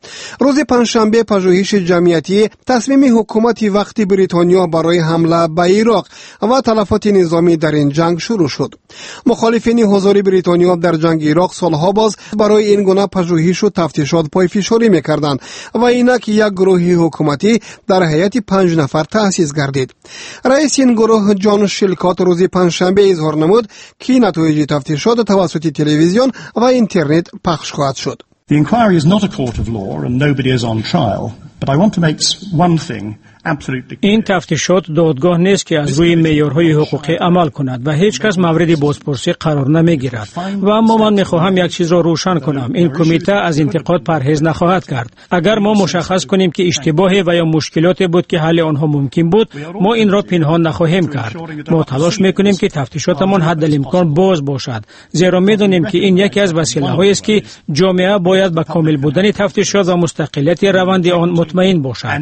روز پنجشنبه پژوهش جمعیتی تصمیم حکومت وقتی بریتانیا برای حمله به عراق و تلفات نظامی در این جنگ شروع شد. مخالفین حضور بریتانیا در جنگ عراق سالها باز برای این گونه پژوهش و تفتیشات پای فشاری می‌کردند و اینک یک گروه حکومتی در هیئت پنج نفر تأسیس گردید. رئیس این گروه جان شیلکات روز پنجشنبه اظهار نمود که نتایج تفتیشات توسط تلویزیون و اینترنت پخش خواهد شد. The inquiry is not a court of law and nobody is on trial, but I want to make one thing absolutely. این تفتیشات دادگاه نیست که از روی معیارهای حقوقی عمل کند و هیچ کس مورد بازپرسی قرار نمیگیرد. و اما من میخواهم یک چیز را روشن کنم: این کمیته از انتقاد پرهیز نخواهد کرد. اگر ما مشخص کنیم که اشتباهی و یا مشکلاتی بود که حل آنها ممکن بود، ما این را پنهان نخواهیم کرد. ما تلاش میکنیم که تفتیشاتمان حدالامکان باز باشد، زیرا میدانیم که این یکی از وسیله‌هایی است که جامعه باید به کامل بودن تفتیشات و مستقلیت روند آن مطمئن باشد.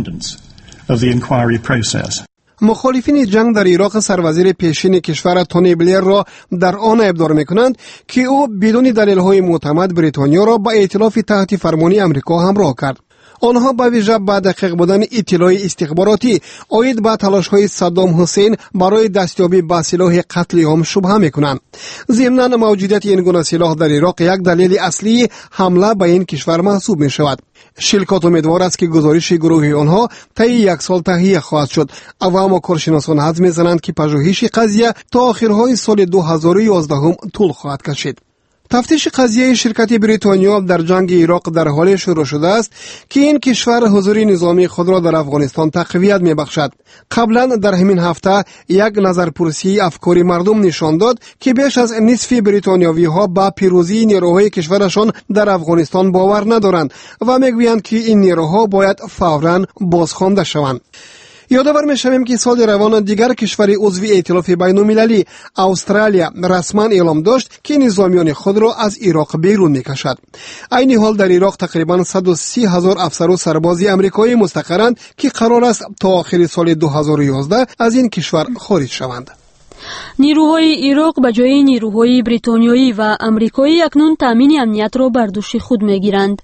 مخالفین جنگ در عراق سروزیر پیشین کشور تونی بلیر را در آن ابدار میکنند که او بدون دلیل‌های معتمد بریتانیا را با ائتلاف تحت فرمانی امریکا همراه کرد. آنها به ویژه با دقیق بودن اطلاع استخباراتی عاید به تلاش‌های صدام حسین برای دستیابی به سلاح قتل عام شبهه می‌کنند. ضمناً موجودیت این گونه سلاح در عراق یک دلیل اصلی حمله به این کشور محسوب می‌شود. شیلکات امیدوار است که گزارش گروه آنها طی یک سال تهیه خواهد شد. اما کارشناسان حدس می‌زنند که پژوهش قضیه تا آخرهای سال دو هزار و یازده طول خواهد کشید. تفتیش قضیه شرکت بریتانیا در جنگ عراق در حال شروع شده است که این کشور حضور نظامی خود را در افغانستان تقویت می‌بخشد. قبلا در همین هفته یک نظرپرسی افکاری مردم نشان داد که بیش از نصف بریتانیایی‌ها با پیروزی نیروهای کشورشان در افغانستان باور ندارند و می‌گویند که این نیروها باید فوراً بازخوانده شوند. یادآور می‌شویم که سال روان دیگر کشور عضو ائتلاف بین‌المللی استرالیا رسما اعلام داشت که نظامیان خود را از عراق بیرون می‌کشد. عین حال در عراق تقریباً صد و سی هزار افسر و سرباز آمریکایی مستقرند که قرار است تا آخر سال دو هزار و یازده از این کشور خارج شوند. نیروهای عراق به جای نیروهای بریتانیایی و آمریکایی اکنون تامین امنیت را بر دوش خود می‌گیرند.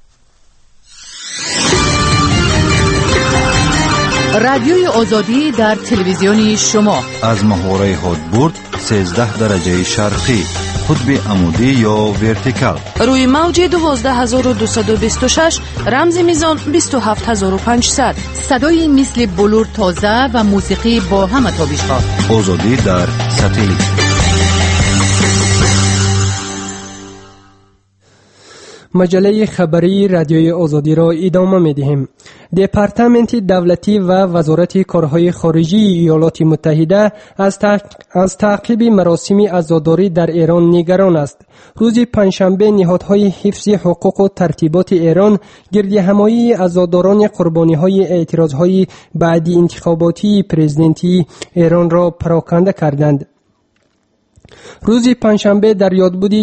رادیوی آزادی در تلویزیون شما از محوره هادبورد سیزده درجه شرقی، قطب عمودی یا ورتیکال، روی موج دوازده هزار و دویست و بیست و شش، رمز میزان بیست و هفت هزار و پانصد. صدای مثل بلور تازه و موسیقی با همه تابش‌ها. آزادی در ساتلیت. مجله خبری رادیوی آزادی را ادامه می‌دهیم. دپارتمنت دولتی و وزارت کارهای خارجی ایالات متحده از از تعقیب مراسم عزاداری در ایران نگران است. روز پنجشنبه نهادهای حفظ حقوق و ترتیبات ایران گردهمایی عزاداران قربانی‌های اعتراض‌های بعد انتخاباتی پرزیدنتی ایران را پراکنده کردند. روز پنجشنبه در یادبود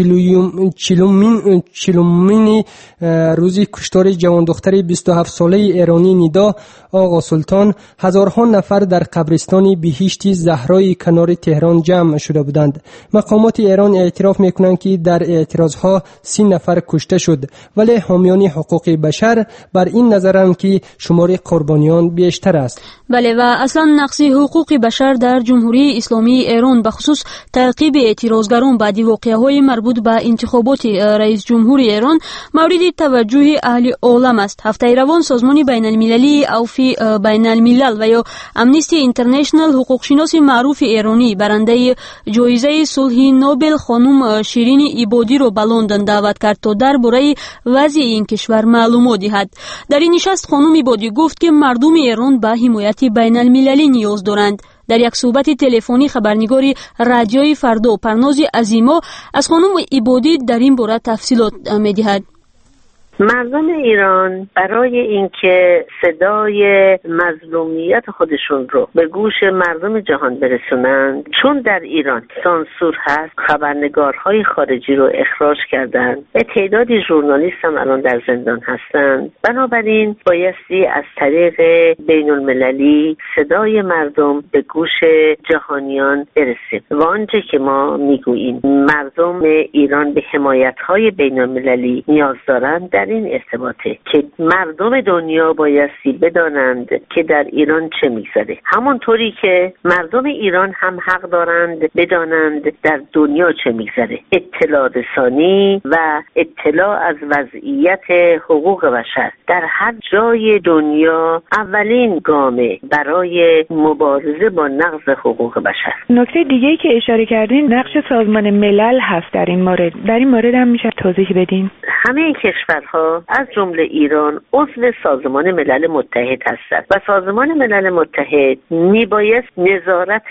چلومین چلومین روز کشتار جوان دختر بیست و هفت ساله ایرانی ندا آقا سلطان، هزارها نفر در قبرستان بهشت زهرای کنار تهران جمع شده بودند. مقامات ایران اعتراف میکنند که در اعتراضها سی نفر کشته شد، ولی حامیان حقوق بشر بر این نظرند که شمار قربانیان بیشتر است. بله، و اصلا نقض حقوق بشر در جمهوری اسلامی ایران به خصوص تعقیب اعتراضگران بعد واقعه‌های مربوط به انتخابات رئیس جمهور ایران مورد توجه اهل عالم است. هفته روان سازمان بین المللی اوفی بین الملل و یا امنیستی اینترنشنال حقوقشناس معروف ایرانی برنده جایزه صلح نوبل خانم شیرین عبادی را به لندن دعوت کرد تا درباره وضع این کشور معلومات دهد. در این نشست خانم عبادی گفت که مردم ایران به حمایت بین المللی نیاز دارند. در یک صحبت تلفنی خبرنگاری رادیوی فردا پرناز عظیما از خانم عبادی در این باره تفصیلات می‌دهد. مردم ایران برای اینکه صدای مظلومیت خودشون رو به گوش مردم جهان برسونند، چون در ایران سانسور هست، خبرنگارهای خارجی رو اخراج کردند و تعدادی ژورنالیست هم الان در زندان هستند. بنابراین بایستی از طریق بین المللی صدای مردم به گوش جهانیان برسیم و آنچه که ما میگوییم مردم ایران به حمایت‌های بین المللی نیاز دارند. در این ارتباطه که مردم دنیا بایستی بدانند که در ایران چه میگذره، همونطوری که مردم ایران هم حق دارند بدانند در دنیا چه میگذره. اطلاع رسانی و اطلاع از وضعیت حقوق بشر در هر جای دنیا اولین گامه برای مبارزه با نقض حقوق بشر. نکته دیگه‌ای که اشاره کردین نقش سازمان ملل هست در این مورد. در این مورد هم میشه توضیح بدین؟ همه کشورها از جمله ایران عضو سازمان ملل متحد هستند و سازمان ملل متحد میبایست نظارت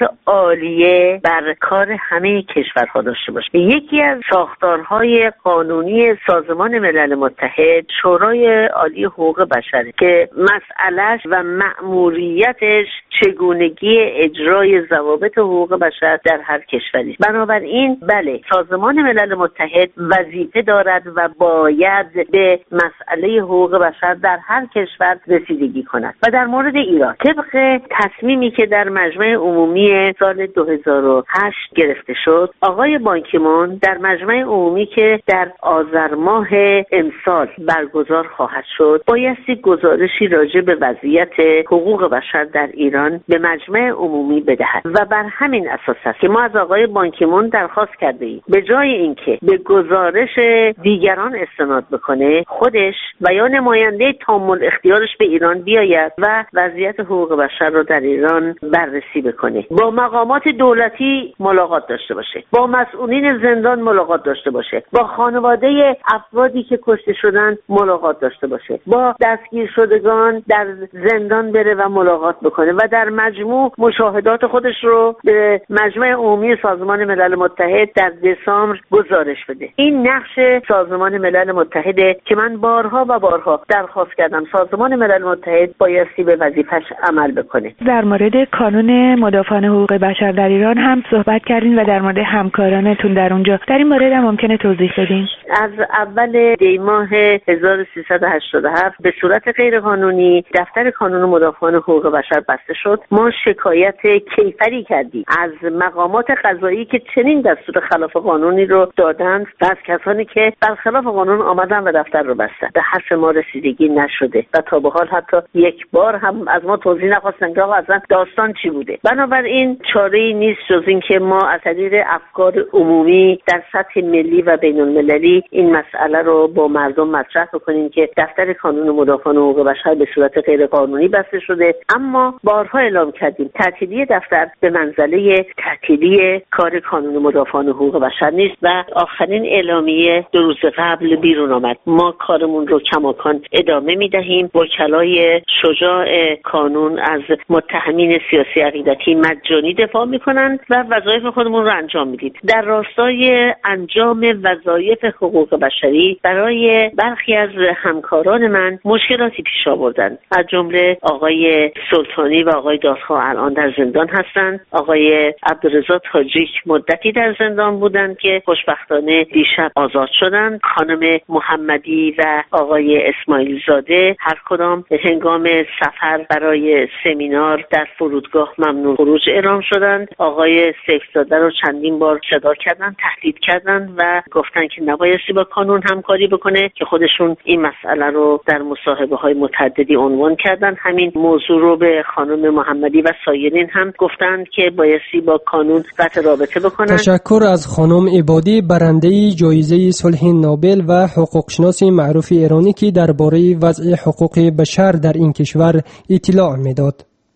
عالیه بر کار همه کشورها داشته باشه. یکی از ساختارهای قانونی سازمان ملل متحد شورای عالی حقوق بشر که مسئلهش و مأموریتش چگونگی اجرای ضوابط حقوق بشر در هر کشوری. بنابراین بله، سازمان ملل متحد وظیفه دارد و باید به مسئله حقوق بشر در هر کشور رسیدگی کند. و در مورد ایران طبق تصمیمی که در مجمع عمومی سال دو هزار و هشت گرفته شد، آقای بان کی مون در مجمع عمومی که در آذر ماه امسال برگزار خواهد شد بایستی گزارشی راجع به وضعیت حقوق بشر در ایران به مجمع عمومی بدهد و بر همین اساس است که ما از آقای بان کی مون درخواست کرده ایم به جای اینکه به گزارش دیگران استناد بکنه، خودش و یا نماینده تام الاختیارش به ایران بیاید و وضعیت حقوق بشر رو در ایران بررسی بکنه، با مقامات دولتی ملاقات داشته باشه، با مسئولین زندان ملاقات داشته باشه، با خانواده افرادی که کشته شدن ملاقات داشته باشه، با دستگیر شدگان در زندان بره و ملاقات بکنه و در مجموع مشاهدات خودش رو به مجمع عمومی سازمان ملل متحد در دسامبر گزارش بده. این نقش سازمان ملل متحده که من بارها و بارها درخواست کردم سازمان ملل متحد بایستی به وظیفش عمل بکنه. در مورد کانون مدافعان حقوق بشر در ایران هم صحبت کردین و در مورد همکارانتون در اونجا، در این مورد هم ممکنه توضیح بدین؟ از اول دی ماه هزار و سیصد و هشتاد و هفت به صورت غیر قانونی دفتر کانون مدافعان حقوق بشر بسته شد. ما شکایت کیفری کردیم از مقامات قضایی که چنین دستور خلاف قانونی رو دادند و از کسانی که برخلاف قانون آمدن و دفتر رو بستن. به حرف ما رسیدگی نشده و تا به حال حتی یک بار هم از ما توضیح نخواستن که آقا اصلا داستان چی بوده. بنابراین چاره‌ای نیست جز این که ما از طریق افکار عمومی در سطح ملی و بین المللی این مسئله رو با مردم مطرح بکنیم که دفتر کانون مدافعان حقوق بشر به صورت غیر قانونی بسته شده. اما بارها اعلام کردیم تعطیلی دفتر به منزله تعطیلی کار کانون مدافعان حقوق بشر نیست و آخرین اعلامیه دو روز قبل بیرون آمد. ما کارمون رو کماکان ادامه میدهیم. وکلای شجاع کانون از متهمین سیاسی عقیدتی مجانی دفاع میکنند و وظایف خودمون رو انجام میدیم. در راستای انجام وظایف حقوق بشری برای برخی از همکاران من مشکلاتی پیش آوردند، از جمله آقای سلطانی و آقای دادخواه الان در زندان هستند. آقای عبدالرضا تاجیک مدتی در زندان بودند که خوشبختانه دیشب آزاد شدند. خانم محمدی و آقای اسماعیل زاده هر کدام هنگام سفر برای سمینار در فرودگاه ممنوع خروج اعلام شدند. آقای سیفزاده رو چندین بار صدا کردند، تهدید کردند و گفتند که نبایستی با کانون همکاری بکنه که خودشون این مسئله رو در مصاحبه‌های متعددی عنوان کردند. همین موضوع رو به خانم محمدی و سایرین هم گفتند که بایستی با کانون قطع رابطه بکنن. تشکر از خانم عبادی، برنده جایزه صلح نوبل و حقوقشناس معروف ایرانی که درباره وضع حقوق بشر در این کشور اطلاع میداد.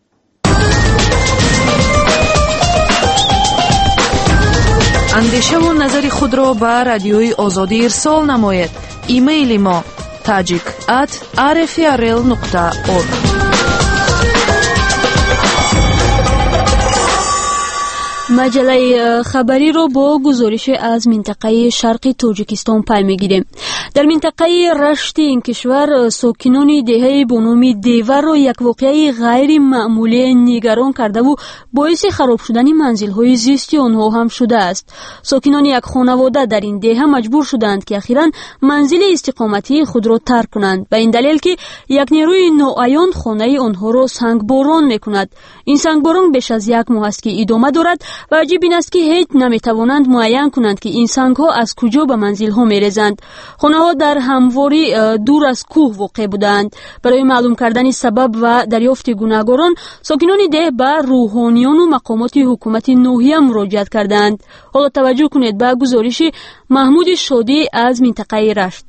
اندیشه و نظر خود را به رادیوی آزادی ارسال نماید. ایمیل ما tajik at r f r l nokta org. مجله خبری رو با گزارش از منطقه شرق تاجیکستان پی میگیریم. در منطقه رشت این کشور ساکنان دهه با نام دیور رو یک واقعه غیر معمولی نگران کرده و باعث خراب شدن منزل‌های زیستی آنها هم شده است. ساکنان یک خانواده در این دهه مجبور شدند که اخیراً منزل استقامتی خود را ترک کنند به این دلیل که یک نیروی ناعیان خانه آنها را سنگباران میکند. این سنگباران بیش از یک ماه است که ادامه دارد و عجیب این است که هیچ نمیتوانند معین کنند که این سنگ‌ها از کجا به منزل‌ها می‌ریزند. خانه‌ها در همواری دور از کوه واقع بودند. برای معلوم کردن سبب و دریافت گونه‌گاران، ساکنان ده به روحانیان و مقامات حکومت ناحیه مراجعت کردند. حالا توجه کنید به گزارش محمود شادی از منطقه رشت.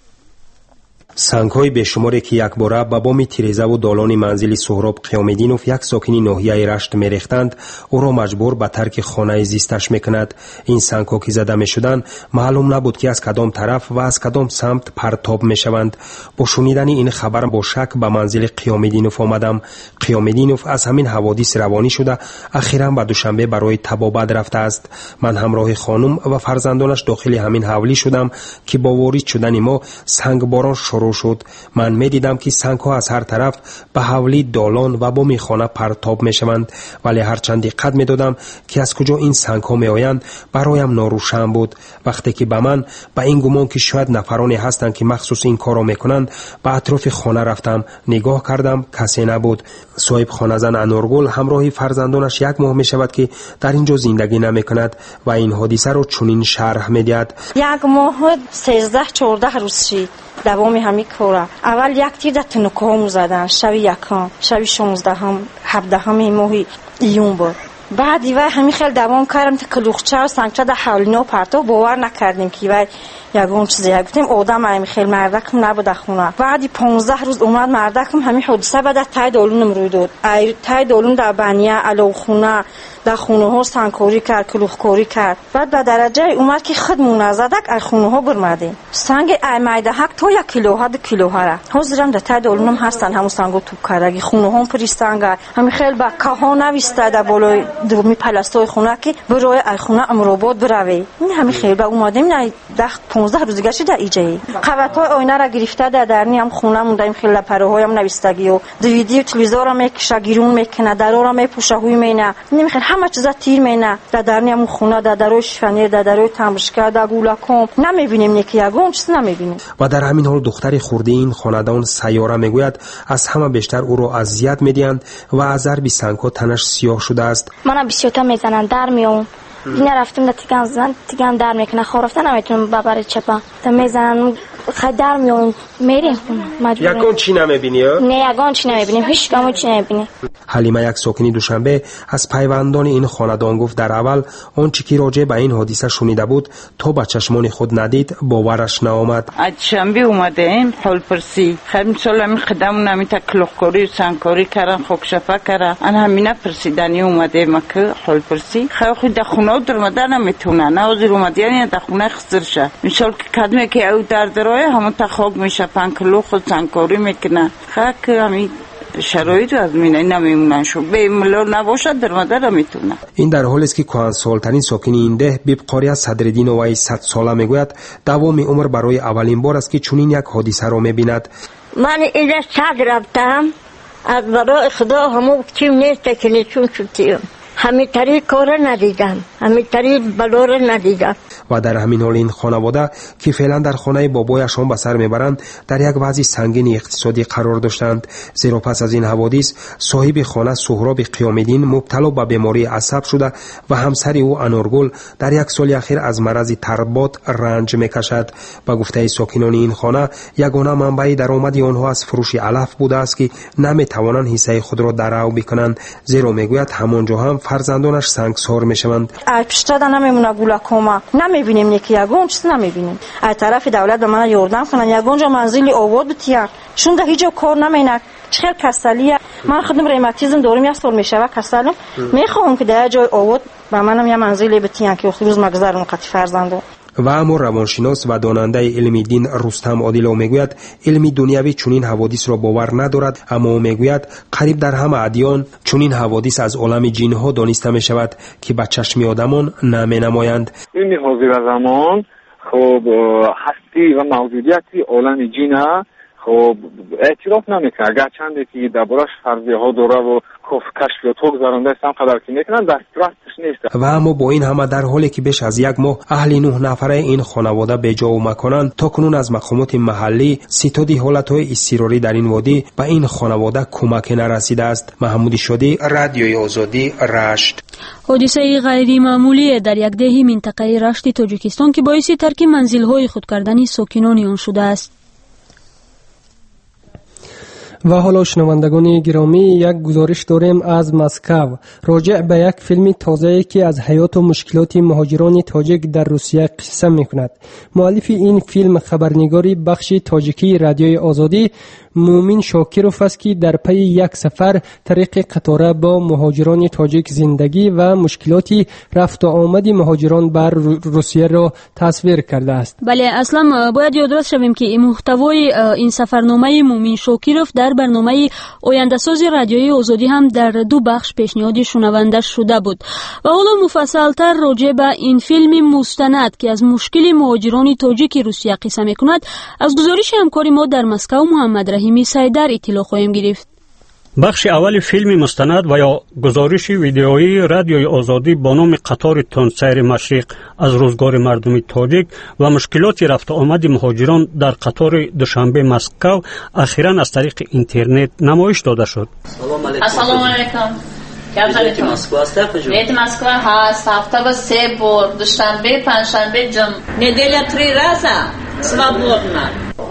سنگ‌های بیشماری که یک باره به بام تیرزه و دالان منزل سهراب قیام‌الدینوف یک ساکنی ناحیه رشت می‌ریختند، او را مجبور به ترک خانه زیستش می‌کند. این سنگ‌ها که زده می‌شدند معلوم نبود که از کدام طرف و از کدام سمت پرتاب می‌شوند. با شنیدن این خبر با شک به منزل قیام‌الدینوف آمدم. قیام‌الدینوف از همین حوادث روانی شده اخیراً به دوشنبه برای تبابت رفته است. من همراه خانم و فرزندانش داخل همین حولی شدم که با وارد شدن ما سنگباران شروع شد. من می دیدم که سنگ ها از هر طرف به حولی دالان و بام خانه پرتاب می شوند، ولی هر چند دقت می دادم که از کجا این سنگ ها می آیند برایم ناروشن بود. وقتی که به من به این گمان که شاید نفرانی هستند که مخصوص این کار را می کنند به اطراف خانه رفتم، نگاه کردم، کسی نبود. صاحب خانه زن انورگل همراه فرزندانش یک ماه می شود که در اینجا زندگی نمی کند و این حادثه را چنین شرح می دهد. یک ماه سیزده چهارده روز شد دوام همین کاره. اول یک تیر در تنوکه هم زدن، شب یکم، شب شانزده هم، هفده هم ماه ایون بود. بعد وای همین خیلی دوام کردم تا کلوخچه و سنگچه در حولینا پرتو باور نکردیم که وای یگون چیزی گفتیم آدم همین خیلی مردکم نبود خونه. بعد پانزده روز اومد مردکم همین حادثه بعد تای دالونم روی داد. تای دالون در بنیه علاو خونه در خونه ها سنگکاری کرد، کلوخکاری کرد. بعد به درجه اومد که خودمون نزدک از خونه ها برمدیم. سنگ ایمایده حق تا یک کیلو ها دو کیلو ها را حاضرم در تای دالونم هستن همون سنگو توپ کردگی خونه ها پری سنگ همین خیلی با کها نویسته در بالای دومی پلاستوی خونه که برای ای خونه امروباد بروی. این همین خیلی با اومدیم نه ده پانزده روز گشت در ایجای قوت های آینه را گرفته در درنی هم خونه موندیم خیلی پره های هم نویستگی و دیویدی تلویزیون را میکشه گیرون میکنه درا را میپوشه هوی مینه نمیخواد همه چیزا تیر مینه در درنی هم خونه در دروی شفنیر در دروی تمبشکر در گولکم نمیبینیم یکی یگون چیز نمیبینیم. و در همین حال دختر خورده این خاندان سیاره میگوید از همه بیشتر او را اذیت میدهند و از ضرب سنگ‌ها تنش سیاه شده است. منم بسیار میزنن در میام این رفتم در تیگان زن تیگان در میکنه خور رفتن نمیتونم ببره چپا تا میزنن خیلی در میام میریم مجبوریم. یکان چی نمیبینی؟ نه یکان چی نمیبینیم هیچ کامو چی نمیبینیم. حلیمه یک ساکنی دوشنبه از پیوندان این خاندان گفت در اول آنچه که راجع به این حادثه شنیده بود تا به چشمان خود ندید باورش نآمد. از شنبه اومدیم حال پرسی خیلی سال همین خدمون همین تکلوخکاری و سنگکاری کردن خوکشفه کردن ان همینه پرسیدنی اومده مکه حال پرسی خیلی خود در خونه در مدن نمیتونه نه از اومد یعنی در خونه خسر شه مثال که کدومه که او در درای همون تا خواب میشه پنکلوخ و سنگکاری میکنه خیلی همین شرایط از مینه نمیمونن شو به ملو نباشد در مدر نمیتونه. این در حالی است که کهنسالترین ساکنی این ده بیبقاری از صدرالدین وای صد ساله میگوید دوام عمر برای اولین بار است که چنین یک حادثه را میبیند. من اینجا صد رفتم از برای خدا همون چیم نیست که نشون شدیم همین طریق کار ندیدم همین طریق بلور ندیدم. و در همین حال این خانواده که فعلا در خانه بابایشان به سر میبرند در یک وضع سنگین اقتصادی قرار داشتند، زیرا پس از این حوادث صاحب خانه سهراب قیام‌الدین مبتلا به بیماری عصب شده و همسر او انورگل در یک سال اخیر از مرض تربات رنج میکشد. با گفته ساکنان این خانه یگانه منبع درآمد آنها از فروش علف بوده است که نمیتوانند حصه خود را درو بکنند، زیرا میگوید همانجا هم فرزندانش سنگسار میشوند. پشتا نمیمونه گولکوما نمیبینیم یکی یگون چیز نمیبینیم. از طرف دولت به من یاردم کنن یگونجا منزلی آباد بتیان چون ده هیچ کار نمینه چخیل کسلیه من خودم ریماتیزم دارم یک سال میشه و کسلم میخوام که در جای آباد به منم یه منزلی بتیان که روز مگذرون قطعی فرزندو. و اما روانشناس و داننده علم دین رستم عادل میگوید علم دنیوی چنین حوادث را باور ندارد، اما میگوید قریب در همه ادیان چنین حوادث از عالم جن ها دانسته می شود که به چشم آدمان نمی نمایند. این حاضر زمان خب هستی و موجودیت عالم جن خب اعتراف نمیکنه، اگرچند که دربارش فرضیه ها داره و کشفیات ها گذرانده است هم قدر که میکنن دسترسش نیست. و اما با این همه در حالی که بیش از یک ماه اهل نه نفره این خانواده به جا آمدند تا کنون از مقامات محلی ستاد حالتهای اضطراری در این وادی به این خانواده کمک نرسیده است. محمود شادی، رادیوی آزادی، رشت. حادثه غیرمعمولی در یک دهه منطقه رشت تاجیکستان که باعث ترک منزل‌های خود کردن ساکنان آن شده است. و حالا شنوندگان گرامی یک گزارش داریم از مسکو راجع به یک فیلم تازه‌ای که از حیات و مشکلات مهاجران تاجیک در روسیه قصه می‌کند. مؤلف این فیلم خبرنگاری بخش تاجیکی رادیوی آزادی مومین شاکروف است که در پی یک سفر طریق قطاره با مهاجران تاجیک زندگی و مشکلات رفت و آمد مهاجران بر روسیه را تصویر کرده است. بله، اصلا باید یادداشت شویم که محتوای این سفرنامه مومین شاکروف در برنامه آینده‌ساز رادیوی آزادی هم در دو بخش پیشنهاد شنونده شده بود و حالا مفصل‌تر راجع به این فیلم مستند که از مشکل مهاجران تاجیک روسیه قصه می‌کند از گزارش همکار ما در مسکو محمد رحیمی سیدر اطلاع خواهیم گرفت. بخش اول فیلم مستند و یا گزارش ویدیویی رادیوی آزادی با نام قطار تندسیر مشرق از روزگار مردم تاجیک و مشکلات رفت و آمد مهاجران در قطار دوشنبه مسکو اخیراً از طریق اینترنت نمایش داده شد. السلام علیکم. بیت مسکو است. بیت مسکو هست. هفته با سه بار دوشنبه، پنجشنبه، جمعه. ندیля три раза свободно.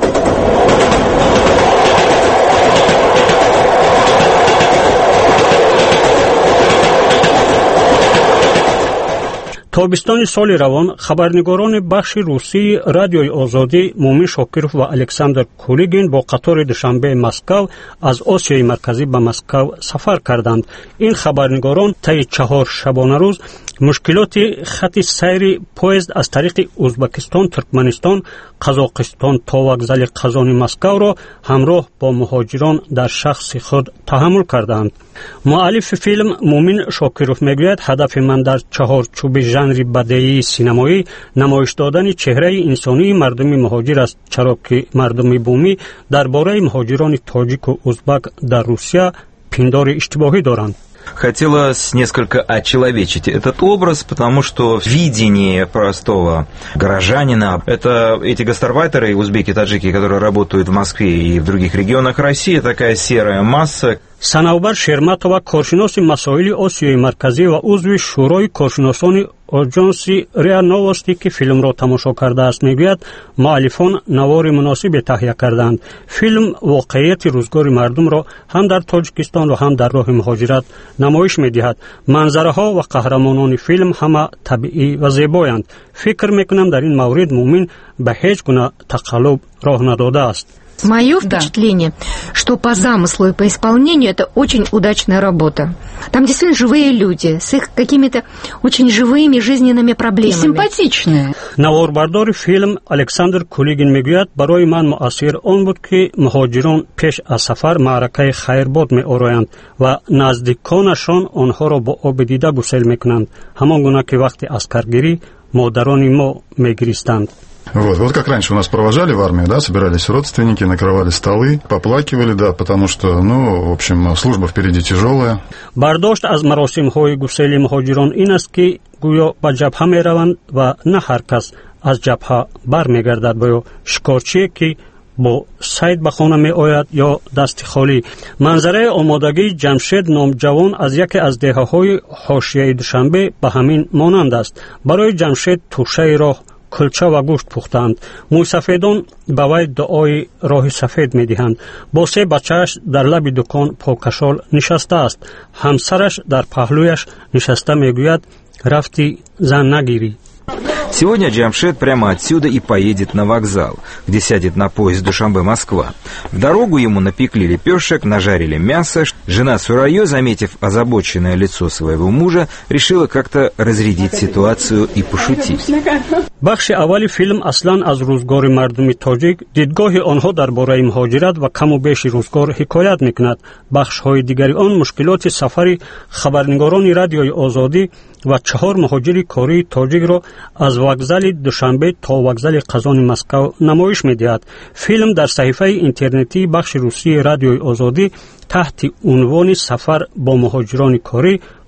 تابستان سال روان خبرنگاران بخش روسی رادیوی آزادی مومین شاکروف و الکساندر کولیگین با قطار دوشنبه مسکو از آسیای مرکزی به مسکو سفر کردند. این خبرنگاران طی چهار شبانه روز مشکلات خط سیر پویزد از طریق ازبکستان، ترکمنستان، قزاقستان تا وокزال قزان مسکو را همراه با مهاجران در شخص خود تحمل کردند. مؤلف فیلم مومین شاکروف میگوید هدف من در چهارچوب ژانر بدیعی سینمایی نمایش دادن چهره انسانی مردم مهاجر است، چرا که مردم بومی درباره مهاجران تاجیک و ازبک در روسیه پندار اشتباهی دارند. Хотелось несколько очеловечить этот образ, потому что видение простого горожанина, это эти гастарбайтеры, узбеки, таджики, которые работают в Москве и в других регионах России, такая серая масса. санавбар шерматова коршиноси масоили осиёи марказӣ ва узви шӯрои коршиносони оҷонси риа новости ки филмро тамошо кардааст мегӯяд муаллифон навори муносибе таҳия карданд. филм воқеияти рӯзгори мардумро ҳам дар тоҷикистону ҳам дар роҳи муҳоҷират намоиш медиҳад. манзараҳо ва қаҳрамонони филм ҳама табиӣ ва зебоянд. фикр мекунам дар ин маврид муъмин ба ҳеҷ гуна тақаллуб роҳ надодааст. Мое впечатление, да. что по замыслу и по исполнению это очень удачная работа. Там действительно живые люди с их какими-то очень живыми жизненными проблемами. И симпатичные. Наворбардори филм Александр Кулигин мегӯяд барои ман муассир он буд ки муҳоҷирон пеш аз сафар маъракаи хайрбод меороянд ва наздиконашон онҳоро бо оби дида гусел мекунанд, ҳамон гуна ки вақти аскаргирӣ модарони мо мегиристанд. Вот, вот как раньше у нас провожали в армию, да, собирались родственники, накрывали столы, поплакивали, да, потому что, ну, в общем, служба впереди тяжелая. Бардошт аз маросимҳои гусели муҳоҷирон ин аст ки гӯё ба ҷабҳа мераванд ва на ҳар кас аз ҷабҳа бармегардад бо шикорчие ки бо сайд ба хона меояд ё дасти холӣ. манзараи омодагии ҷамшед номҷавон аз яке аз деҳаҳои ҳошияи душанбе ба ҳамин монанд аст. барои ҷамшед тӯшаи роҳ кулча ва гӯшт пухтанд. мӯйсафедон ба вай дуои роҳи сафед медиҳанд. бо се бачааш дар лаби дукон покашол нишастааст. ҳамсараш дар паҳлӯяш нишаста мегӯяд рафти зан нагирӣ. Сегодня Джамшед прямо отсюда и поедет на вокзал, где сядет на поезд Душанбе-Москва. В дорогу ему напекли лепешек, нажарили мясо. Жена Сурайо, заметив озабоченное лицо своего мужа, решила как-то разрядить ситуацию и пошутить. бахши аввали филм аслан аз рӯзгори мардуми тоҷик, дидгоҳи онҳо дар бораи муҳоҷират ва каму беши рӯзгор ҳикоят мекунад. бахшҳои дигари он мушкилоти сафари хабарнигорони радиои озодӣ ва чаҳор муҳоҷири кории тоҷикро аз вокзали душанбе то вокзали қазони Москав намоиш медиҳад. филм дар саҳифаи интернетии бахши русии радиои озодӣ таҳти унвони сафар бо муҳоҷирони корӣ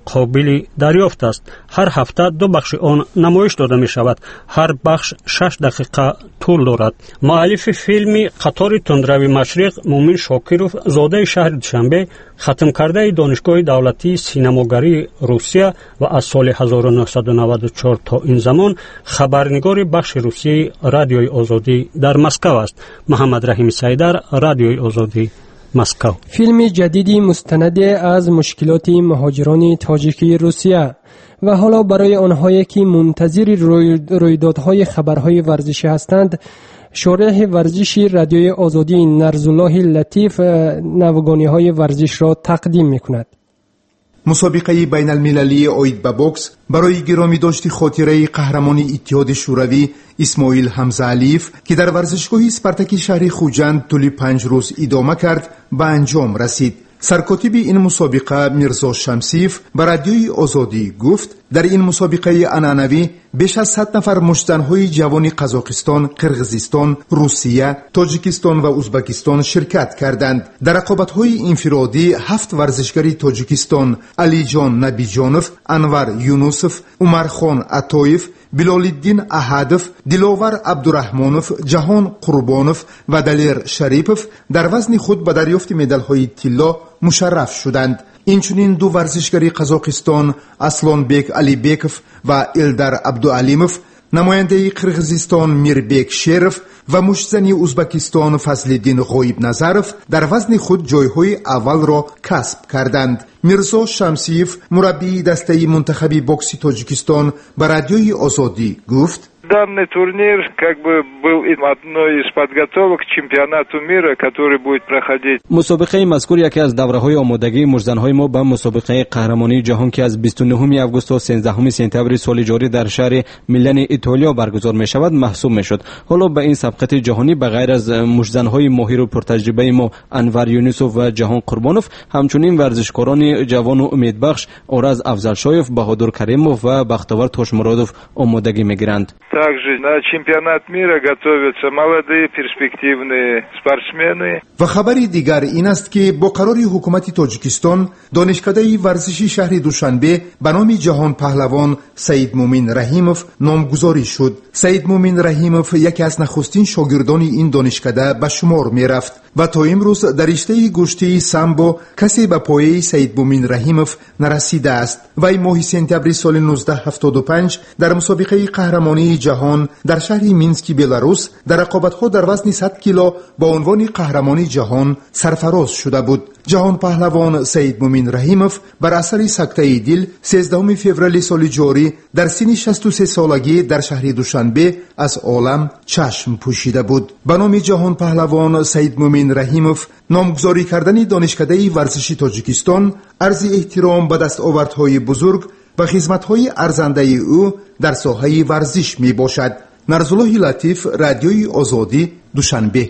قابل دریافت است. هر هفته دو بخش آن نمایش داده می شود. هر بخش شش دقیقه طول دارد. مؤلف فیلم قطار تندروی مشرق مومن شاکروف زاده شهر دوشنبه ختم کرده دانشگاه دولتی سینماگری روسیه و از سال هزار و نهصد و نود و چهار تا این زمان خبرنگار بخش روسی رادیوی آزادی در مسکو است. محمد رحیم سیدر، رادیوی آزادی، مسکو. فیلم جدیدی مستند از مشکلات مهاجران تاجیکی روسیه و حالا برای آنهایی که منتظر رویدادهای خبرهای ورزشی هستند، شارح ورزشی رادیوی آزادی نرزالله لطیف نوگانی‌های ورزش را تقدیم می‌کند. مسابقه بین المللی اوید به بوکس برای گرامی داشتی خاطره قهرمان اتحاد شوروی اسماعیل حمزه علیف که در ورزشگاه اسپارتاک شهر خوجند طول پنج روز ادامه کرد به انجام رسید. سرکاتب این مسابقه میرزا شمسیف به رادیوی آزادی گفت در این مسابقه عنعنوی بیش از صد نفر مشتزن‌های جوان قزاقستان، قرقیزستان، روسیه، تاجیکستان و ازبکستان شرکت کردند. در رقابت‌های انفرادی هفت ورزشکار تاجیکستان علی جان نبیجانوف، انور یونوسف، عمر خان عطایف، بلالالدین احدف، دلاور عبدالرحمانوف، جهان قربانوف و دلیر شریپوف در وزن خود به دریافت مدال‌های طلا مشرف شدند. اینچنین دو ورزشکار قزاقستان اسلان بیک علی بیکوف و الدر عبدالعلیموف، نماینده قرقیزستان میربیک شرف و مشتزن ازبکستان فضلالدین غایب نظروف در وزن خود جایهای اول را کسب کردند. میرزا شمسیف مربی دسته منتخب بوکس تاجیکستان به رادیوی آزادی گفت: Данный турнир как бы был одной из подготовок к чемпионату мира, который будет проходить. مسابقه مذکور یکی از دوره‌های آمادگی مجزن‌های ما به مسابقه قهرمانی جهان که از بیست و نهم آگوست تا سیزدهم سپتامبر سال جاری در شهر میلان ایتالیا برگزار می‌شود محسوب می‌شد. حالا به این سبقت جهانی به غیر از مجزن‌های ماهر و پرتجربه ما انور یونوسوف و جهان قربانوف، همچنین ورزشکاران جوان و امیدبخش آرز افضلشایف، بهادر کریموف و بختیار توشمرادوف آمادگی می‌گیرند. Также на чемпионат мира готовятся молодые перспективные спортсмены. و خبری دیگر این است که با قرار حکومت تاجیکستان دانشکده ورزشی شهر دوشنبه به نام جهان پهلوان سید مومن رحیموف نامگذاری شد. سید مومن رحیموف یکی از نخستین شاگردان این دانشکده به شمار می رفت و تا امروز در رشته گشتی سامبو کسی به پایه سید مومن رحیموف نرسیده است. وی ماه سپتامبر سال نوزده هفتاد و پنج در مسابقه قهرمانی جهان در شهر مینسک بلاروس در رقابت‌ها در وزن صد کیلو با عنوان قهرمانی جهان سرفراز شده بود. جهان پهلوان سید مومن رحیموف بر اثر سکته دل سیزدهم فوریه سال جاری در سن شصت و سه سالگی در شهر دوشنبه از عالم چشم پوشیده بود. به نام جهان پهلوان سید مومن رحیموف نامگذاری کردن دانشکده ورزشی تاجیکستان عرض احترام به دستاوردهای بزرگ و خدمت‌های ارزنده او در ساحه ورزش می باشد. نرزالله لطیف، رادیوی آزادی، دوشنبه.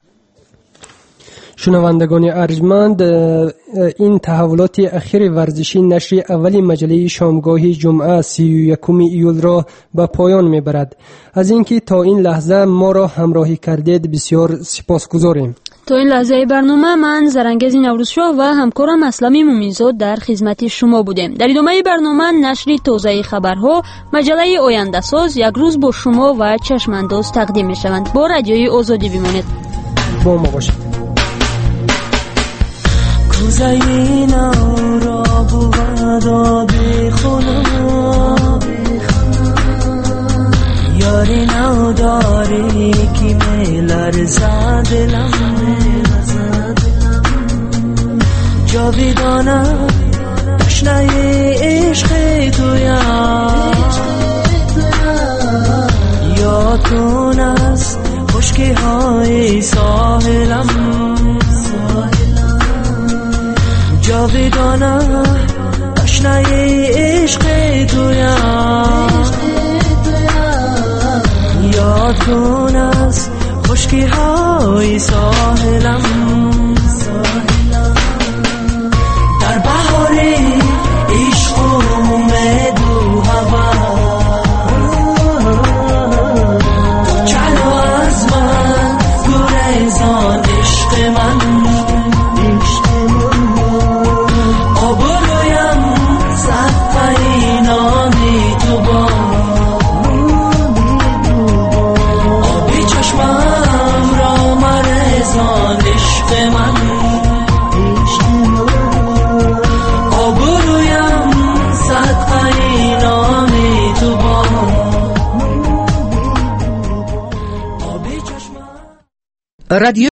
شنوندگان ارجمند، این تحولات اخیر ورزشی نشر اولی مجله شامگاهی جمعه سی و یکم ایول را به پایان میبرد. از اینکه تا این لحظه ما را همراهی کردید بسیار سپاسگزاریم. تا این لحظه برنامه من زرنگز نوروزشاه و همکارم اسلامی مومنزاد در خدمت شما بودیم. در ادامه برنامه نشر تازه خبرها، مجله آینده ساز، یک روز با شما و چشم انداز تقدیم میشوند. با رادیوی آزادی بمانید. با ما باشید. زینا را بود آبی خونه یاری نوداری که میلرزد دلم جاویدانه تشنه عشق تویا یادتون از خشکی های ساحلم جاویدانه تشنه عشق تویا یادتون از خشکی های ساحلم در بهار عشق و امید و هوا چلو از من گریزان عشق من آبرویم گریزان عشق من آبرویم صدقه نام تو با رادیو